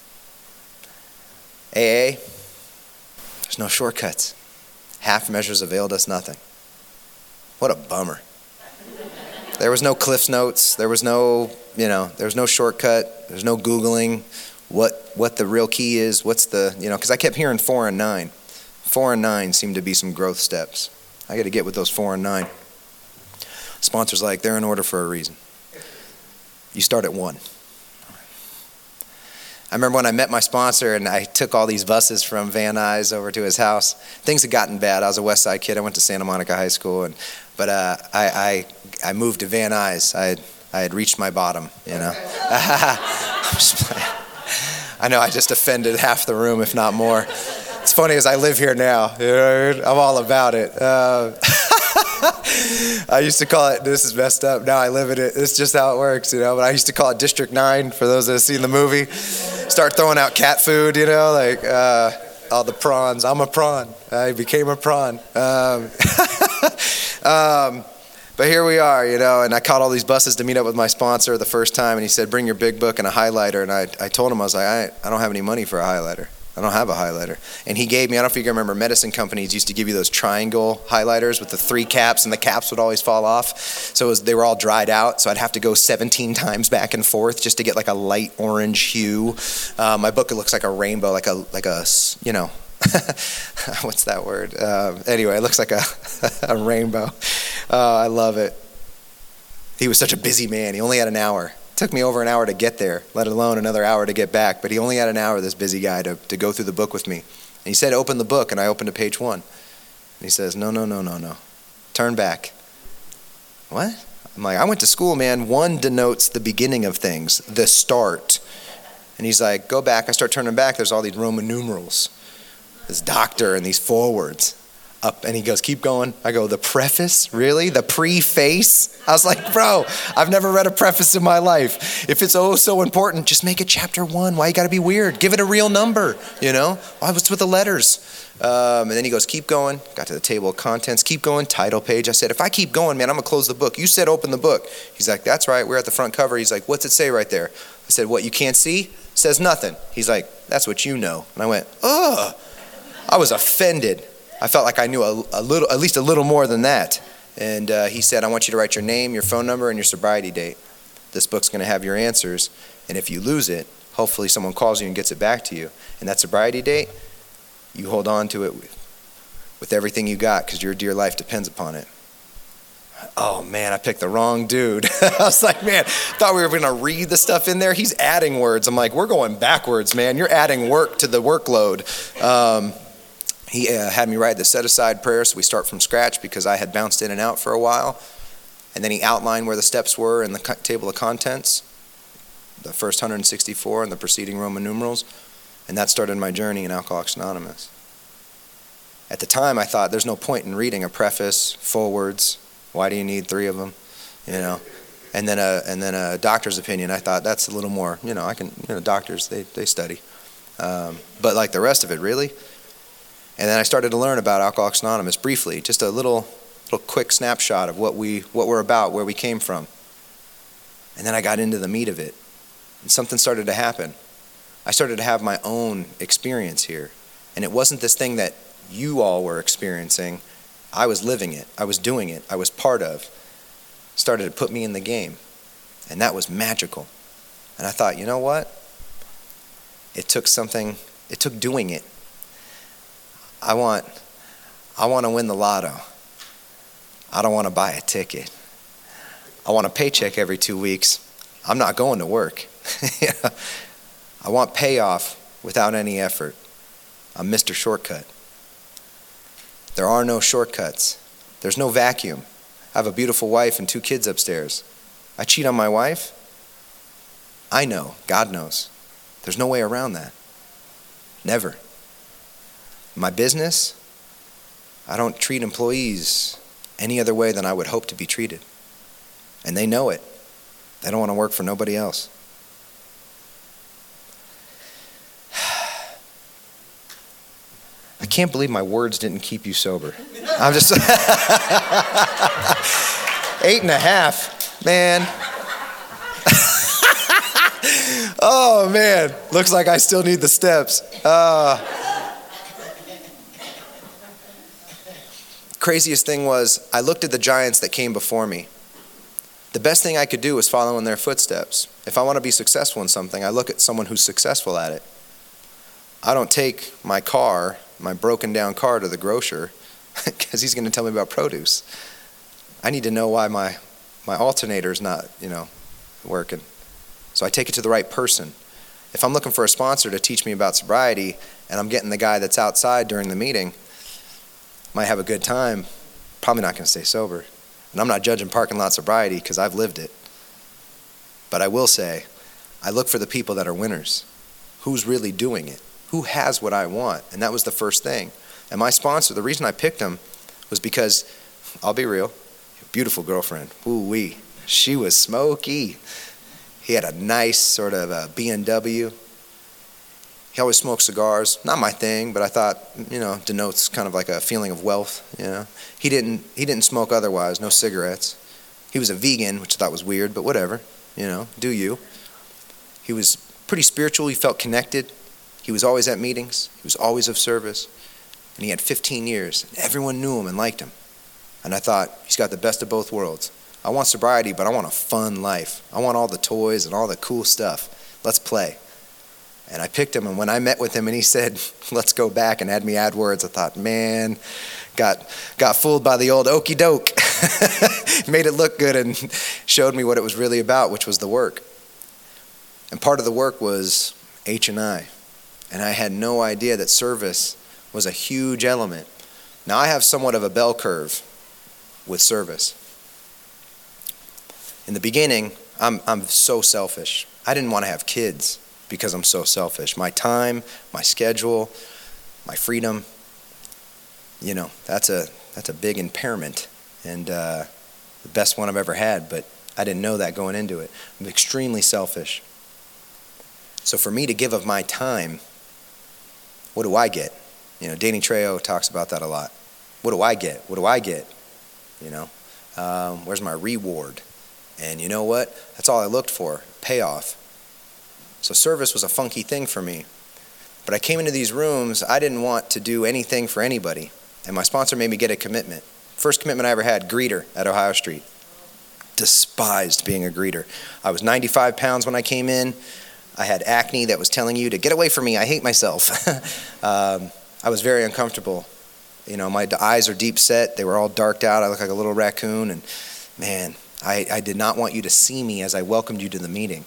AA, there's no shortcuts. Half measures availed us nothing. What a bummer. There was no Cliff's Notes. There was no, there was no shortcut. There's no Googling what the real key is. What's the, because I kept hearing 4 and 9. 4 and 9 seem to be some growth steps. I got to get with those 4 and 9. Sponsor's like, they're in order for a reason. You start at 1. I remember when I met my sponsor and I took all these buses from Van Nuys over to his house. Things had gotten bad. I was a West Side kid. I went to Santa Monica High School, but I moved to Van Nuys. I had reached my bottom, I'm just playing. I know I just offended half the room, if not more. It's funny as I live here now. I'm all about it. I used to call it, this is messed up, now I live in it, it's just how it works, but I used to call it District 9, for those that have seen the movie. Start throwing out cat food, like all the prawns. I'm a prawn. I became a prawn. But here we are, and I caught all these buses to meet up with my sponsor the first time, and he said, bring your big book and a highlighter, and I told him, I was like, I don't have any money for a highlighter. I don't have a highlighter. And he gave me, I don't know if you can remember, medicine companies used to give you those triangle highlighters with the 3 caps, and the caps would always fall off. So they were all dried out, so I'd have to go 17 times back and forth just to get like a light orange hue. My book, it looks like a rainbow, like a what's that word? Anyway, it looks like a rainbow. I love it. He was such a busy man. He only had an hour. Took me over an hour to get there, let alone another hour to get back. But he only had an hour, this busy guy, to go through the book with me. And he said, open the book, and I opened to page 1. And he says, no. Turn back. What? I'm like, I went to school, man. 1 denotes the beginning of things, the start. And he's like, go back. I start turning back. There's all these Roman numerals, this doctor and these forwards. Up, and he goes, keep going. I go, the preface? Really? The preface? I was like, bro, I've never read a preface in my life. If it's so important, just make it chapter 1. Why you gotta be weird? Give it a real number, What's with the letters? And then he goes, keep going. Got to the table of contents. Keep going. Title page. I said, if I keep going, man, I'm gonna close the book. You said open the book. He's like, that's right. We're at the front cover. He's like, what's it say right there? I said, what, you can't see? It says nothing. He's like, that's what you know. And I went, ugh. I was offended. I felt like I knew a little, at least a little more than that. And he said, I want you to write your name, your phone number, and your sobriety date. This book's going to have your answers. And if you lose it, hopefully someone calls you and gets it back to you. And that sobriety date, you hold on to it with everything you got because your dear life depends upon it. Oh, man, I picked the wrong dude. I was like, man, I thought we were going to read the stuff in there. He's adding words. I'm like, we're going backwards, man. You're adding work to the workload. He had me write the set-aside prayer, so we start from scratch because I had bounced in and out for a while. And then he outlined where the steps were in the table of contents, the first 164 and the preceding Roman numerals, and that started my journey in Alcoholics Anonymous. At the time, I thought there's no point in reading a preface, forwards. Why do you need 3 of them? And then a doctor's opinion. I thought that's a little more. Doctors they study, but like the rest of it, really. And then I started to learn about Alcoholics Anonymous briefly, just a little quick snapshot of what we're about, where we came from. And then I got into the meat of it, and something started to happen. I started to have my own experience here, and it wasn't this thing that you all were experiencing. I was living it. I was doing it. I was part of. It started to put me in the game, and that was magical. And I thought, you know what? It took doing it. I want to win the lotto. I don't want to buy a ticket. I want a paycheck every 2 weeks. I'm not going to work. I want payoff without any effort. I'm Mr. Shortcut. There are no shortcuts. There's no vacuum. I have a beautiful wife and 2 kids upstairs. I cheat on my wife? I know. God knows. There's no way around that. Never. My business, I don't treat employees any other way than I would hope to be treated. And they know it. They don't want to work for nobody else. I can't believe my words didn't keep you sober. I'm just 8.5, man. Oh, man. Looks like I still need the steps. Craziest thing was I looked at the giants that came before me. The best thing I could do was follow in their footsteps. If I want to be successful in something, I look at someone who's successful at it. I don't take my car, my broken down car, to the grocer because he's going to tell me about produce. I need to know why my alternator's not, working. So I take it to the right person. If I'm looking for a sponsor to teach me about sobriety and I'm getting the guy that's outside during the meeting, might have a good time, probably not going to stay sober. And I'm not judging parking lot sobriety because I've lived it. But I will say, I look for the people that are winners. Who's really doing it? Who has what I want? And that was the first thing. And my sponsor, the reason I picked him was because, I'll be real, beautiful girlfriend. Woo-wee. She was smoky. He had a nice sort of a BMW. He always smoked cigars. Not my thing, but I thought, denotes kind of like a feeling of wealth, He didn't smoke otherwise, no cigarettes. He was a vegan, which I thought was weird, but whatever, do you. He was pretty spiritual. He felt connected. He was always at meetings. He was always of service. And he had 15 years. Everyone knew him and liked him. And I thought, he's got the best of both worlds. I want sobriety, but I want a fun life. I want all the toys and all the cool stuff. Let's play. And I picked him, and when I met with him and he said, let's go back, and had me add words, I thought, man, got fooled by the old okey doke. Made it look good and showed me what it was really about, which was the work. And part of the work was H&I. And I had no idea that service was a huge element. Now I have somewhat of a bell curve with service. In the beginning, I'm so selfish. I didn't want to have kids because I'm so selfish. My time, my schedule, my freedom, that's a big impairment, and the best one I've ever had, but I didn't know that going into it. I'm extremely selfish. So for me to give of my time, what do I get? Danny Trejo talks about that a lot. What do I get? What do I get? Where's my reward? And you know what? That's all I looked for, payoff. So service was a funky thing for me. But I came into these rooms, I didn't want to do anything for anybody. And my sponsor made me get a commitment. First commitment I ever had, greeter at Ohio Street. Despised being a greeter. I was 95 pounds when I came in. I had acne that was telling you to get away from me, I hate myself. I was very uncomfortable. My eyes are deep set. They were all darked out. I looked like a little raccoon. And man, I did not want you to see me as I welcomed you to the meeting.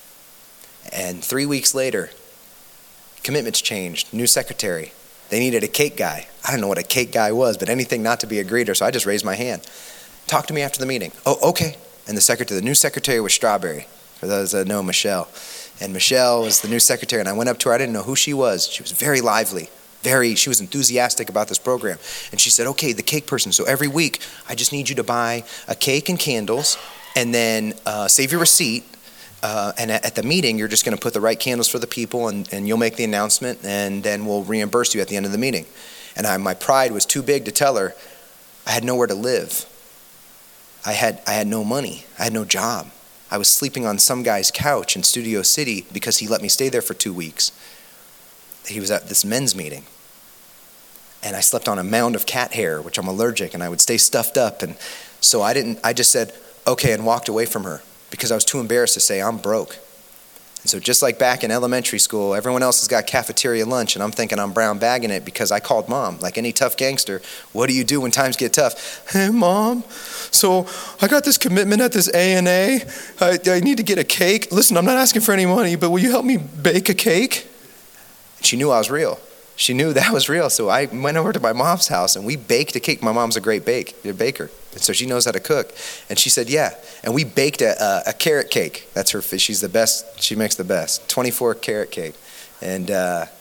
And 3 weeks later, commitments changed. New secretary. They needed a cake guy. I don't know what a cake guy was, but anything not to be a greeter, so I just raised my hand. Talk to me after the meeting. Oh, okay. And the new secretary was Strawberry. For those that know Michelle. And Michelle was the new secretary, and I went up to her. I didn't know who she was. She was very lively. She was enthusiastic about this program. And she said, okay, the cake person. So every week, I just need you to buy a cake and candles, and then save your receipt. And at the meeting, you're just going to put the right candles for the people, and you'll make the announcement, and then we'll reimburse you at the end of the meeting. And my pride was too big to tell her I had nowhere to live. I had no money. I had no job. I was sleeping on some guy's couch in Studio City because he let me stay there for 2 weeks. He was at this men's meeting. And I slept on a mound of cat hair, which I'm allergic, and I would stay stuffed up. And so I just said, okay, and walked away from her because I was too embarrassed to say I'm broke. And so just like back in elementary school, everyone else has got cafeteria lunch, and I'm thinking I'm brown bagging it because I called mom. Like any tough gangster, what do you do when times get tough? Hey, mom, so I got this commitment at this A&A. I need to get a cake. Listen, I'm not asking for any money, but will you help me bake a cake? And she knew I was real. She knew that was real, so I went over to my mom's house, and we baked a cake. My mom's a great baker, and so she knows how to cook. And she said, yeah, and we baked a carrot cake. That's her, she's the best, she makes the best, 24 carrot cake. And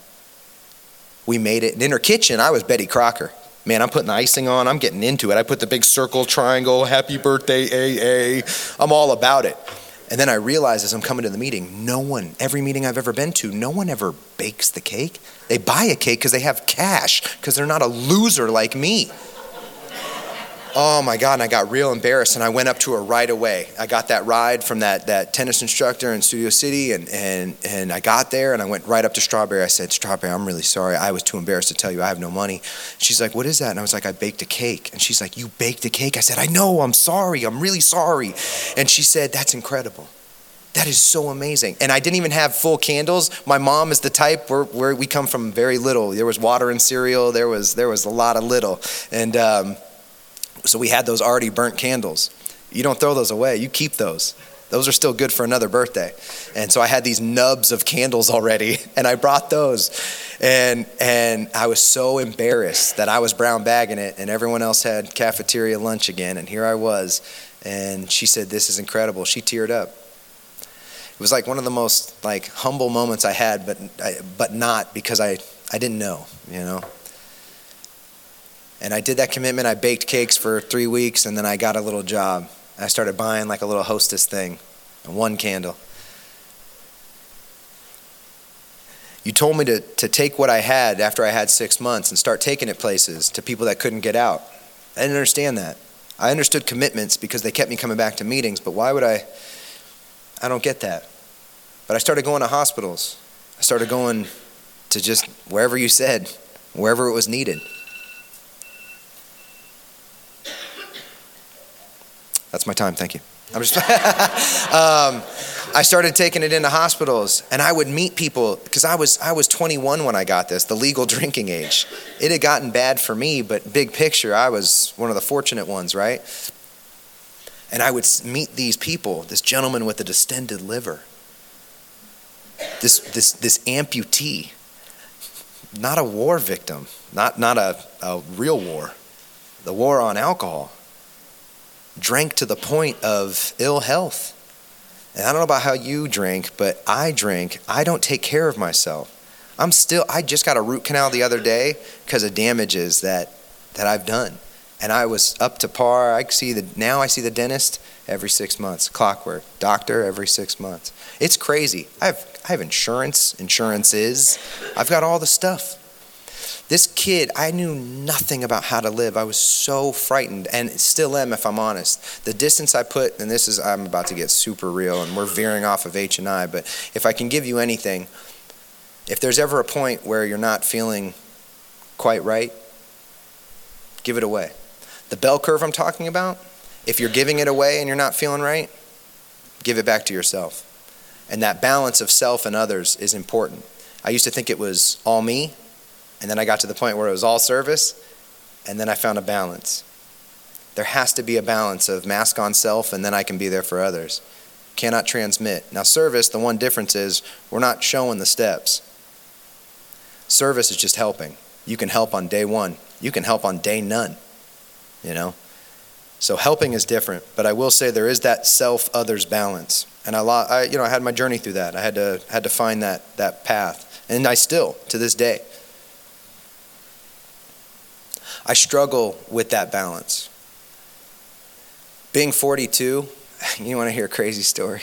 we made it, and in her kitchen, I was Betty Crocker. Man, I'm putting the icing on, I'm getting into it. I put the big circle, triangle, happy birthday, AA. I'm all about it. And then I realized as I'm coming to the meeting, every meeting I've ever been to, no one ever bakes the cake. They buy a cake because they have cash, because they're not a loser like me. Oh my God, and I got real embarrassed, and I went up to her right away. I got that ride from that tennis instructor in Studio City, and I got there, and I went right up to Strawberry. I said, Strawberry, I'm really sorry. I was too embarrassed to tell you I have no money. She's like, what is that? And I was like, I baked a cake. And she's like, you baked a cake? I said, I know, I'm sorry. I'm really sorry. And she said, that's incredible. That is so amazing. And I didn't even have full candles. My mom is the type where we come from very little. There was water and cereal. There was a lot of little. And so we had those already burnt candles. You don't throw those away. You keep those. Those are still good for another birthday. And so I had these nubs of candles already, and I brought those. And I was so embarrassed that I was brown bagging it, and everyone else had cafeteria lunch again. And here I was. And she said, this is incredible. She teared up. It was like one of the most like humble moments I had, but not because I didn't know, you know. And I did that commitment. I baked cakes for 3 weeks, and then I got a little job. I started buying like a little Hostess thing, and 1 candle. You told me to take what I had after I had 6 months and start taking it places to people that couldn't get out. I didn't understand that. I understood commitments because they kept me coming back to meetings, but why would I don't get that. But I started going to hospitals. I started going to just wherever you said, wherever it was needed. That's my time, thank you. I'm just I started taking it into hospitals, and I would meet people, because I was 21 when I got this, the legal drinking age. It had gotten bad for me, but big picture, I was one of the fortunate ones, right? And I would meet these people, this gentleman with a distended liver, this amputee, not a war victim, not a real war, the war on alcohol. Drank to the point of ill health. And I don't know about how you drink, but I drink. I don't take care of myself. I just got a root canal the other day because of damages that I've done. And I was up to par. Now I see the dentist every 6 months. Clockwork. Doctor every 6 months. It's crazy. I have insurances. I've got all the stuff. This kid, I knew nothing about how to live. I was so frightened, and still am if I'm honest. The distance I put, and I'm about to get super real, and we're veering off of H&I, but if I can give you anything, if there's ever a point where you're not feeling quite right, give it away. The bell curve I'm talking about, if you're giving it away and you're not feeling right, give it back to yourself. And that balance of self and others is important. I used to think it was all me, and then I got to the point where it was all service, and then I found a balance. There has to be a balance of mask on self, and then I can be there for others. Cannot transmit. Now service, the one difference is we're not showing the steps. Service is just helping. You can help on day 1. You can help on day none, you know. So helping is different, but I will say there is that self-others balance. And I had my journey through that. I had to find that path, and I still, to this day, I struggle with that balance. Being 42, you want to hear a crazy story?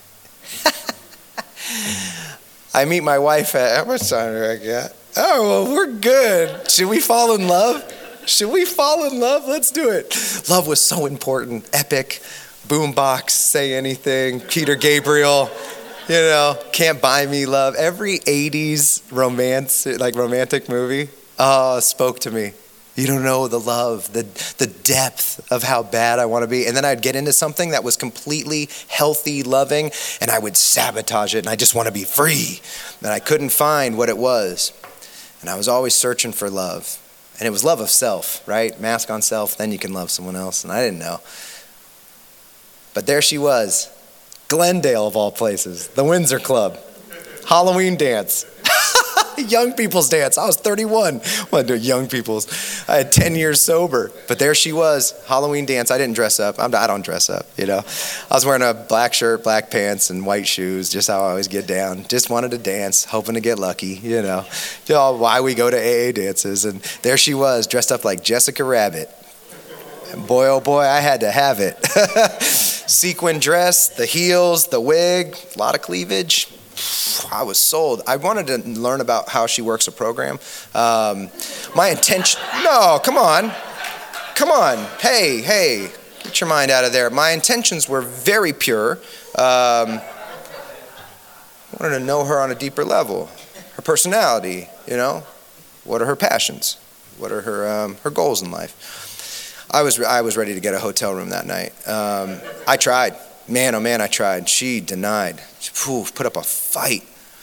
I meet my wife at, how much time do I got? Oh, well, we're good. Should we fall in love? Let's do it. Love was so important. Epic, boombox, Say Anything, Peter Gabriel, Can't Buy Me Love. Every 80s romantic movie spoke to me. You don't know the love, the depth of how bad I want to be. And then I'd get into something that was completely healthy, loving, and I would sabotage it, and I just want to be free. And I couldn't find what it was. And I was always searching for love. And it was love of self, right? Mask on self, then you can love someone else. And I didn't know. But there she was, Glendale of all places, the Windsor Club, Halloween dance. Young people's dance. I was 31. What do young people's? I had 10 years sober. But there she was, Halloween dance. I didn't dress up. I don't dress up, I was wearing a black shirt, black pants, and white shoes, just how I always get down. Just wanted to dance, hoping to get lucky, why we go to AA dances. And there she was, dressed up like Jessica Rabbit. And boy, oh boy, I had to have it. Sequin dress, the heels, the wig, a lot of cleavage. I was sold. I wanted to learn about how she works a program. My intention, no, come on. Come on. Hey, get your mind out of there. My intentions were very pure. I wanted to know her on a deeper level. Her personality, What are her passions? What are her goals in life? I was ready to get a hotel room that night. I tried. Man, oh man, I tried. She denied. Put up a fight.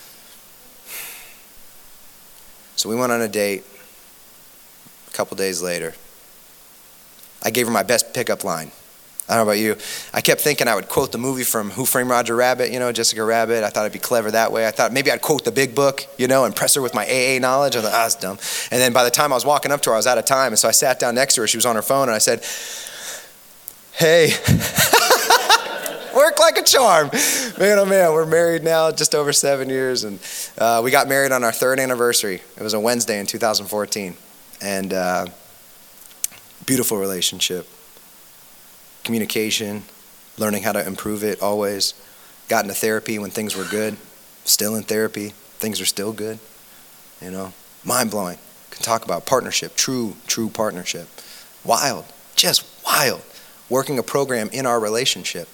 So we went on a date. A couple days later, I gave her my best pickup line. I don't know about you. I kept thinking I would quote the movie from Who Framed Roger Rabbit, Jessica Rabbit. I thought I'd be clever that way. I thought maybe I'd quote the big book, impress her with my AA knowledge. I thought, that's dumb. And then by the time I was walking up to her, I was out of time. And so I sat down next to her. She was on her phone, and I said, hey. Worked like a charm. Man, oh man, we're married now just over 7 years. And we got married on our 3rd anniversary. It was a Wednesday in 2014. And beautiful relationship. Communication, learning how to improve it always. Got into therapy when things were good. Still in therapy. Things are still good. Mind-blowing. Can talk about partnership, true partnership. Wild, just wild. Working a program in our relationship.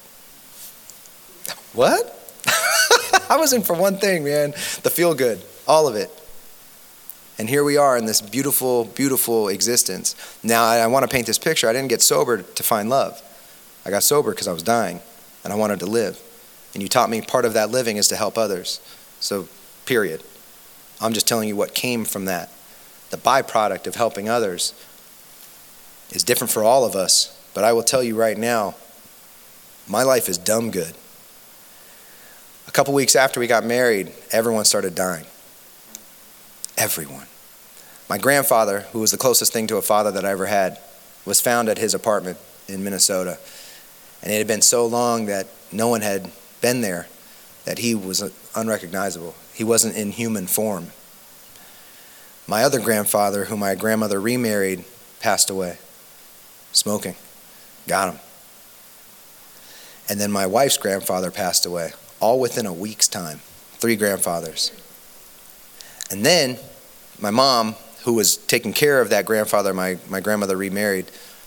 What? I was in for one thing, man. The feel good, all of it. And here we are in this beautiful, beautiful existence. Now, I want to paint this picture. I didn't get sober to find love. I got sober because I was dying, and I wanted to live. And you taught me part of that living is to help others. So, period. I'm just telling you what came from that. The byproduct of helping others is different for all of us. But I will tell you right now, my life is dumb good. A couple weeks after we got married, everyone started dying. Everyone. My grandfather, who was the closest thing to a father that I ever had, was found at his apartment in Minnesota. And it had been so long that no one had been there that he was unrecognizable. He wasn't in human form. My other grandfather, who my grandmother remarried, passed away. Smoking. Got him. And then my wife's grandfather passed away, all within a week's time. 3 grandfathers. And then my mom, who was taking care of that grandfather my grandmother remarried,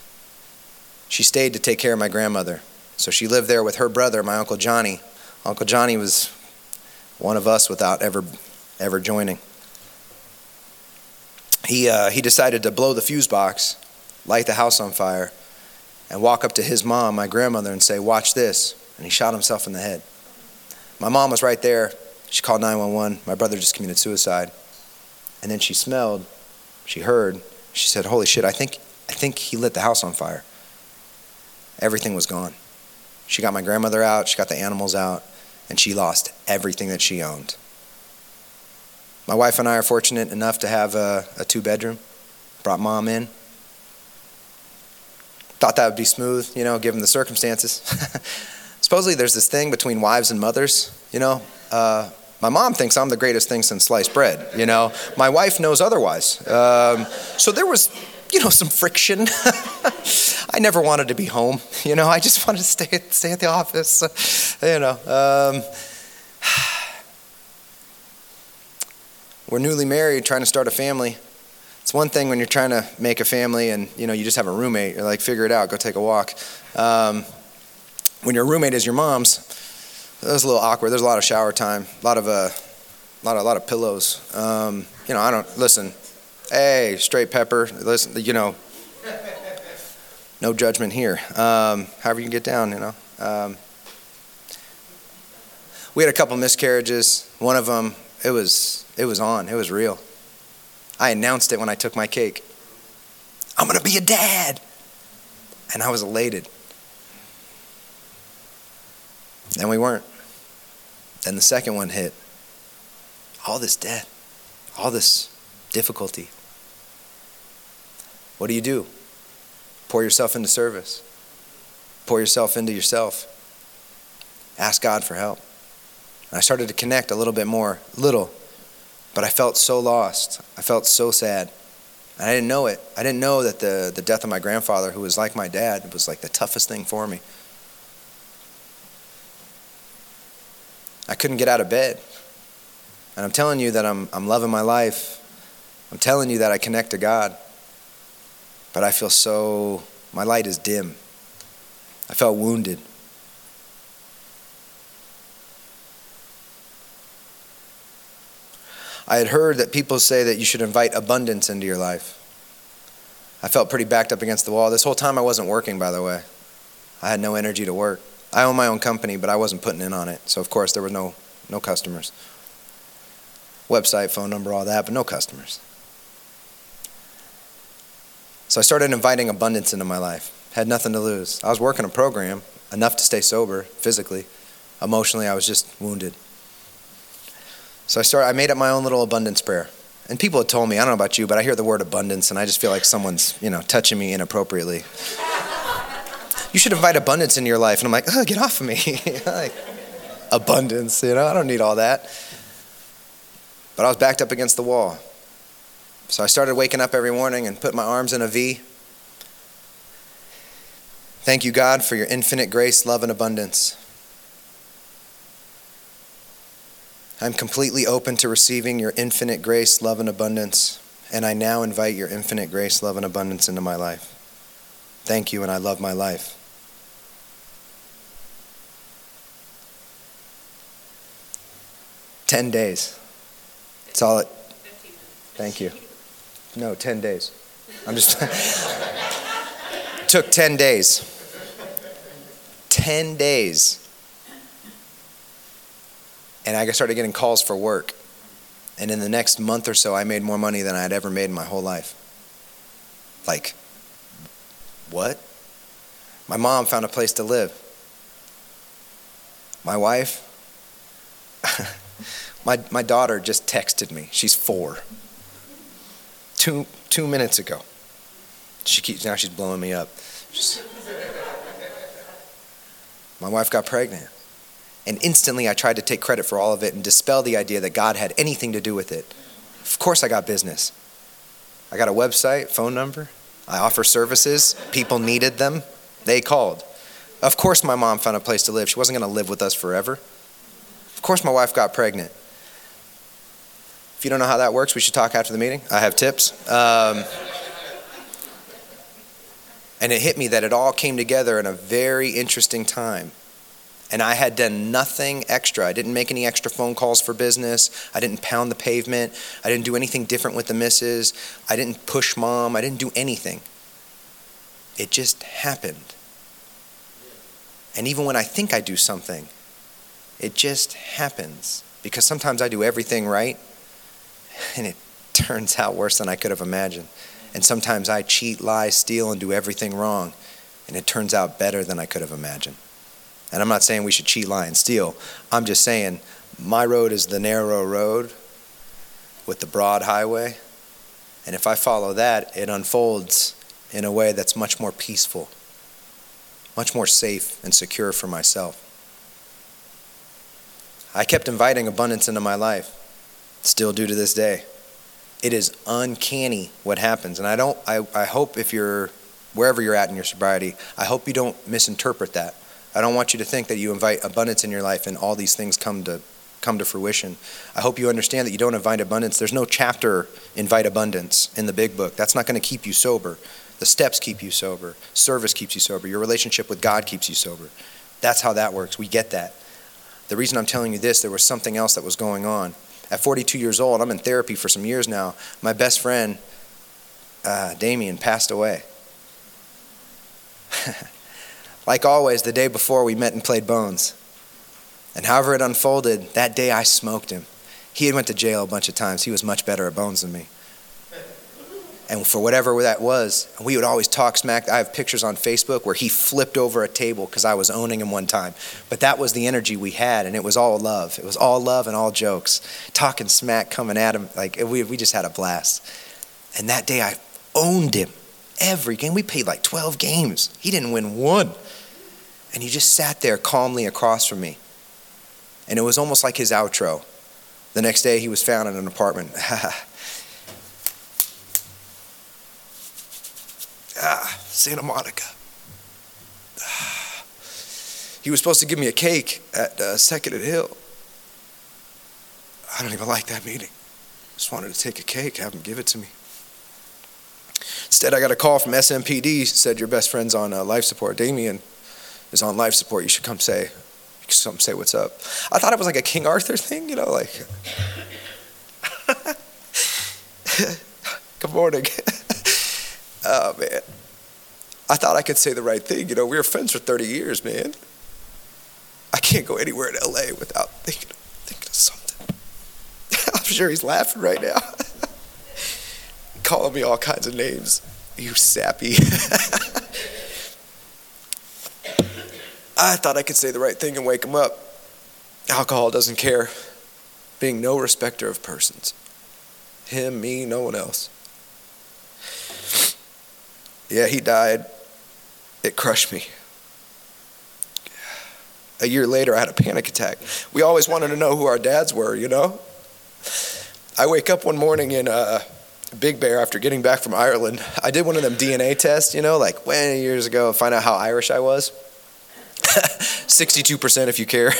she stayed to take care of my grandmother. So she lived there with her brother, my Uncle Johnny. Uncle Johnny was one of us without ever joining. He decided to blow the fuse box, light the house on fire, and walk up to his mom, my grandmother, and say, watch this. And he shot himself in the head. My mom was right there. She called 911. My brother just committed suicide. And then she smelled, she heard, she said, holy shit, I think he lit the house on fire. Everything was gone. She got my grandmother out, she got the animals out, and she lost everything that she owned. My wife and I are fortunate enough to have a 2-bedroom. Brought mom in. Thought that would be smooth, given the circumstances. Supposedly there's this thing between wives and mothers, My mom thinks I'm the greatest thing since sliced bread, My wife knows otherwise. So there was, some friction. I never wanted to be home, I just wanted to stay at the office, We're newly married, trying to start a family. It's one thing when you're trying to make a family and, you just have a roommate. You're like, figure it out, go take a walk. When your roommate is your mom's, it was a little awkward. There's a lot of shower time, a lot of pillows. I don't listen. Hey, straight pepper. Listen, no judgment here. However you can get down, We had a couple miscarriages. One of them, it was on. It was real. I announced it when I took my cake. I'm gonna be a dad, and I was elated. And we weren't. Then the second one hit. All this death, all this difficulty. What do? Pour yourself into service. Pour yourself into yourself. Ask God for help. And I started to connect a little bit more, but I felt so lost. I felt so sad. And I didn't know it. I didn't know that the death of my grandfather, who was like my dad, was like the toughest thing for me. I couldn't get out of bed. And I'm telling you that I'm loving my life. I'm telling you that I connect to God. but I feel my light is dim. I felt wounded. I had heard that people say that you should invite abundance into your life. I felt pretty backed up against the wall. This whole time I wasn't working, by the way. I had no energy to work. I own my own company, but I wasn't putting in on it. So of course there were no customers. Website, phone number, all that, but no customers. So I started inviting abundance into my life. Had nothing to lose. I was working a program, enough to stay sober physically. Emotionally, I was just wounded. So I made up my own little abundance prayer. And people had told me, I don't know about you, but I hear the word abundance and I just feel like someone's, touching me inappropriately. You should invite abundance into your life. And I'm like, oh, get off of me. Like, abundance, I don't need all that. But I was backed up against the wall. So I started waking up every morning and put my arms in a V. Thank you, God, for your infinite grace, love, and abundance. I'm completely open to receiving your infinite grace, love, and abundance, and I now invite your infinite grace, love, and abundance into my life. Thank you, and I love my life. "10 days. It's all it. Thank you. No, 10 days. I'm just. Took 10 days. 10 days. And I started getting calls for work. And in the next month or so, I made more money than I had ever made in my whole life. Like, what? My mom found a place to live. My wife, my daughter just texted me. She's 4. 2 minutes ago. Now she's blowing me up. My wife got pregnant. And instantly I tried to take credit for all of it and dispel the idea that God had anything to do with it. Of course I got business. I got a website, phone number. I offer services. People needed them. They called. Of course my mom found a place to live. She wasn't going to live with us forever. Of course my wife got pregnant. If you don't know how that works, we should talk after the meeting. I have tips. And it hit me that it all came together in a very interesting time. And I had done nothing extra. I didn't make any extra phone calls for business. I didn't pound the pavement. I didn't do anything different with the missus. I didn't push mom. I didn't do anything. It just happened. And even when I think I do something, it just happens. Because sometimes I do everything right, and it turns out worse than I could have imagined. And sometimes I cheat, lie, steal, and do everything wrong, and it turns out better than I could have imagined. And I'm not saying we should cheat, lie, and steal. I'm just saying my road is the narrow road with the broad highway. And if I follow that, it unfolds in a way that's much more peaceful, much more safe and secure for myself. I kept inviting abundance into my life, still do to this day. It is uncanny what happens. And I hope if you're, wherever you're at in your sobriety, I hope you don't misinterpret that. I don't want you to think that you invite abundance in your life and all these things come to fruition. I hope you understand that you don't invite abundance. There's no chapter, invite abundance, in the big book. That's not going to keep you sober. The steps keep you sober. Service keeps you sober. Your relationship with God keeps you sober. That's how that works. We get that. The reason I'm telling you this, there was something else that was going on. At 42 years old, I'm in therapy for some years now. My best friend, Damien, passed away. Like always, the day before we met and played Bones. And however it unfolded, that day I smoked him. He had went to jail a bunch of times. He was much better at Bones than me. And for whatever that was, we would always talk smack. I have pictures on Facebook where he flipped over a table because I was owning him one time. But that was the energy we had, and it was all love. It was all love and all jokes. Talking smack, coming at him. Like we just had a blast. And that day I owned him. Every game. We played like 12 games. He didn't win one. And he just sat there calmly across from me. And it was almost like his outro. The next day he was found in an apartment. Santa Monica. He was supposed to give me a cake at 2nd and Hill. I don't even like that meeting. Just wanted to take a cake, have him give it to me. Instead, I got a call from SMPD, said your best friend's on life support. Damien is on life support. You should come say what's up. I thought it was like a King Arthur thing, like. Good morning. Oh, man. I thought I could say the right thing. We were friends for 30 years, man. I can't go anywhere in LA without thinking of something. I'm sure he's laughing right now. Calling me all kinds of names. You sappy. I thought I could say the right thing and wake him up. Alcohol doesn't care. Being no respecter of persons. Him, me, no one else. Yeah, he died. It crushed me. A year later, I had a panic attack. We always wanted to know who our dads were, I wake up one morning in Big Bear after getting back from Ireland. I did one of them DNA tests, like 20 years ago, find out how Irish I was. 62% if you care.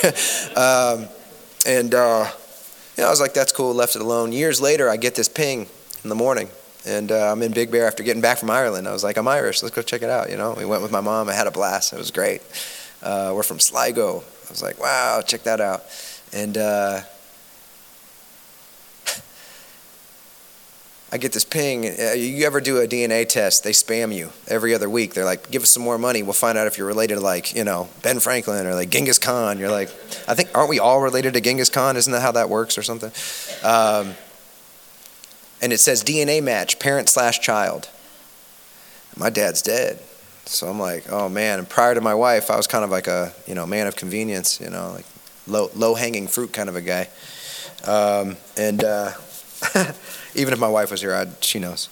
I was like, that's cool, left it alone. Years later, I get this ping in the morning, and I'm in Big Bear after getting back from Ireland. I was like, I'm Irish, let's go check it out, We went with my mom, I had a blast, it was great. We're from Sligo. I was like, wow, check that out. And I get this ping. You ever do a DNA test? They spam you every other week. They're like, give us some more money. We'll find out if you're related to Ben Franklin or Genghis Khan. You're like, aren't we all related to Genghis Khan? Isn't that how that works or something? And it says DNA match, parent/child. My dad's dead. So I'm like, oh man. And prior to my wife, I was kind of like a, man of convenience, like low-hanging fruit kind of a guy. Even if my wife was here, she knows.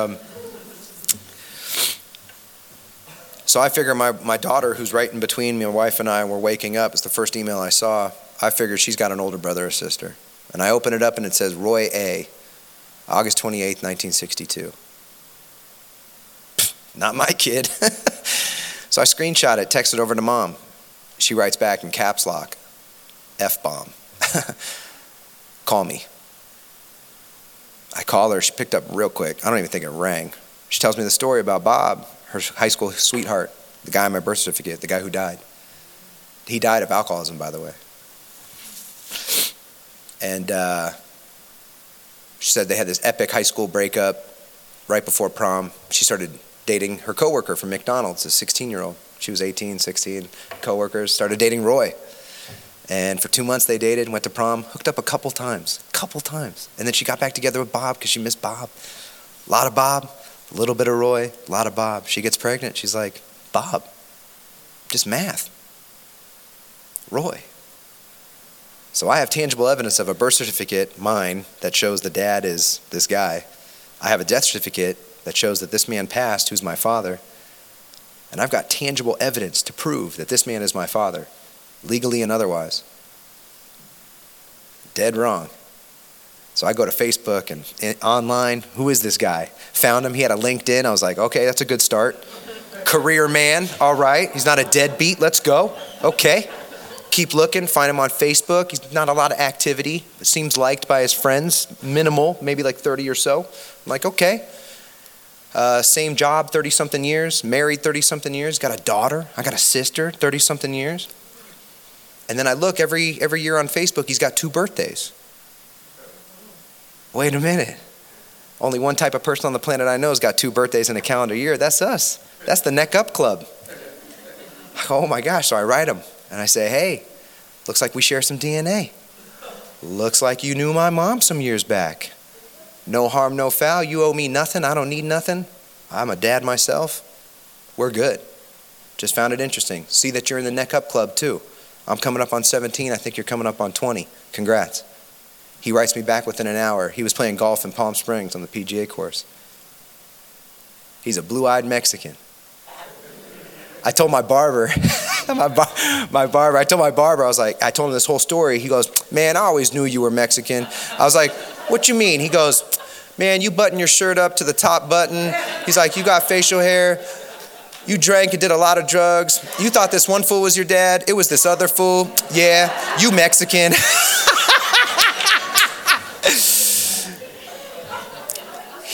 So I figure my daughter, who's right in between me, my wife and I, were waking up. It's the first email I saw. I figured she's got an older brother or sister. And I open it up and it says Roy A., August 28th, 1962. Not my kid. So I screenshot it, text it over to Mom. She writes back in caps lock, F-bomb. Call me. I call her, she picked up real quick. I don't even think it rang. She tells me the story about Bob, her high school sweetheart, the guy on my birth certificate, the guy who died. He died of alcoholism, by the way. And she said they had this epic high school breakup right before prom. She started dating her coworker from McDonald's, a 16-year-old. She was 18, 16, coworkers, started dating Roy. And for 2 months they dated, went to prom, hooked up a couple times. And then she got back together with Bob because she missed Bob. A lot of Bob, a little bit of Roy, a lot of Bob. She gets pregnant, she's like, Bob, just math. Roy. So I have tangible evidence of a birth certificate, mine, that shows the dad is this guy. I have a death certificate that shows that this man passed, who's my father. And I've got tangible evidence to prove that this man is my father. Legally and otherwise. Dead wrong. So I go to Facebook and online, who is this guy? Found him, he had a LinkedIn. I was like, okay, that's a good start. Career man, all right. He's not a deadbeat, let's go. Okay. Keep looking, find him on Facebook. He's not a lot of activity. It seems liked by his friends, minimal, maybe like 30 or so. I'm like, okay. Same job, 30-something years, married 30-something years, got a daughter, I got a sister, 30-something years. And then I look every year on Facebook, he's got 2 birthdays. Wait a minute. Only one type of person on the planet I know has got 2 birthdays in a calendar year. That's us. That's the Neck Up Club. Oh my gosh, so I write him and I say, hey, looks like we share some DNA. Looks like you knew my mom some years back. No harm, no foul. You owe me nothing. I don't need nothing. I'm a dad myself. We're good. Just found it interesting. See that you're in the Neck Up Club too. I'm coming up on 17. I think you're coming up on 20. Congrats. He writes me back within an hour. He was playing golf in Palm Springs on the PGA course. He's a blue-eyed Mexican. I told my barber, I told him this whole story. He goes, man, I always knew you were Mexican. I was like, what you mean? He goes, man, you button your shirt up to the top button. He's like, you got facial hair. You drank and did a lot of drugs. You thought this one fool was your dad. It was this other fool. Yeah, you Mexican.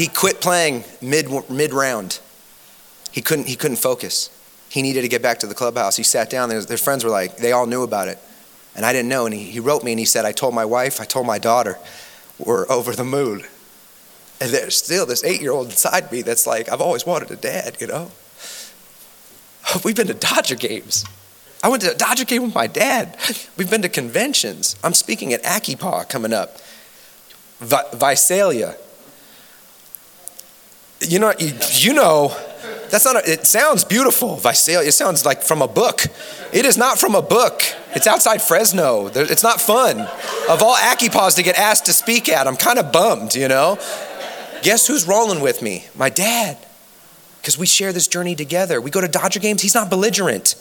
He quit playing mid round. He couldn't focus. He needed to get back to the clubhouse. He sat down, their friends were like, they all knew about it. And I didn't know, and he wrote me and he said, I told my wife, I told my daughter, we're over the moon. And there's still this 8-year-old inside me that's like, I've always wanted a dad, you know? We've been to Dodger games. I went to a Dodger game with my dad. We've been to conventions. I'm speaking at Akipa coming up. Visalia. You know, that's not, it sounds beautiful, Visalia. It sounds like from a book. It is not from a book. It's outside Fresno. It's not fun. Of all Akipas to get asked to speak at, I'm kind of bummed, you know? Guess who's rolling with me? My dad. Because we share this journey together. We go to Dodger games, he's not belligerent.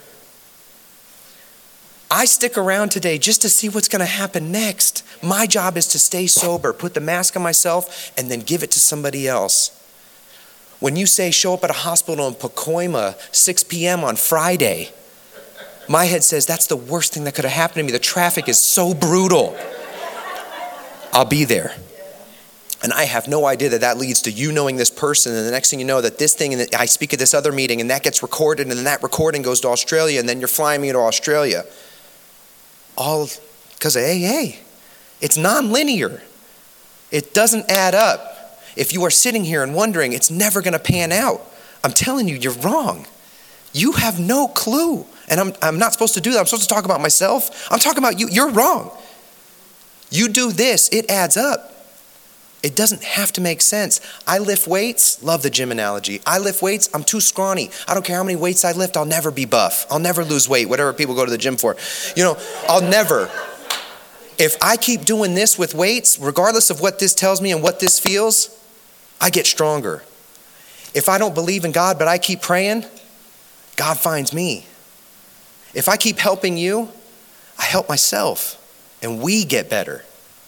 I stick around today just to see what's going to happen next. My job is to stay sober, put the mask on myself, and then give it to somebody else. When you say show up at a hospital in Pacoima 6 p.m. on Friday, my head says that's the worst thing that could have happened to me. The traffic is so brutal. I'll be there. And I have no idea that leads to you knowing this person, and the next thing you know that this thing, and I speak at this other meeting, and that gets recorded, and then that recording goes to Australia, and then you're flying me to Australia. All because of AA. It's non-linear. It doesn't add up. If you are sitting here and wondering, it's never going to pan out, I'm telling you, you're wrong. You have no clue. And I'm not supposed to do that. I'm supposed to talk about myself. I'm talking about you. You're wrong. You do this, it adds up. It doesn't have to make sense. I lift weights, love the gym analogy. I lift weights, I'm too scrawny. I don't care how many weights I lift, I'll never be buff. I'll never lose weight, whatever people go to the gym for. You know, I'll never. If I keep doing this with weights, regardless of what this tells me and what this feels, I get stronger. If I don't believe in God, but I keep praying, God finds me. If I keep helping you, I help myself, and we get better.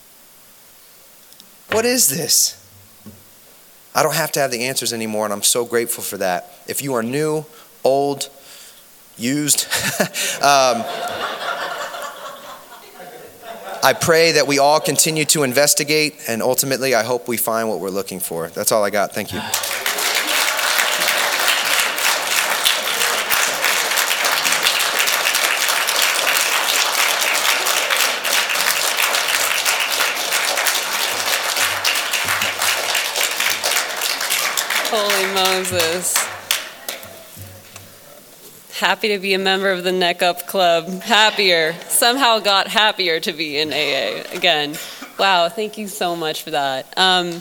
What is this? I don't have to have the answers anymore, and I'm so grateful for that. If you are new, old, used, I pray that we all continue to investigate, and ultimately I hope we find what we're looking for. That's all I got. Thank you. Holy Moses. Happy to be a member of the Neck Up Club. Happier. Somehow got happier to be in AA again. Wow, thank you so much for that.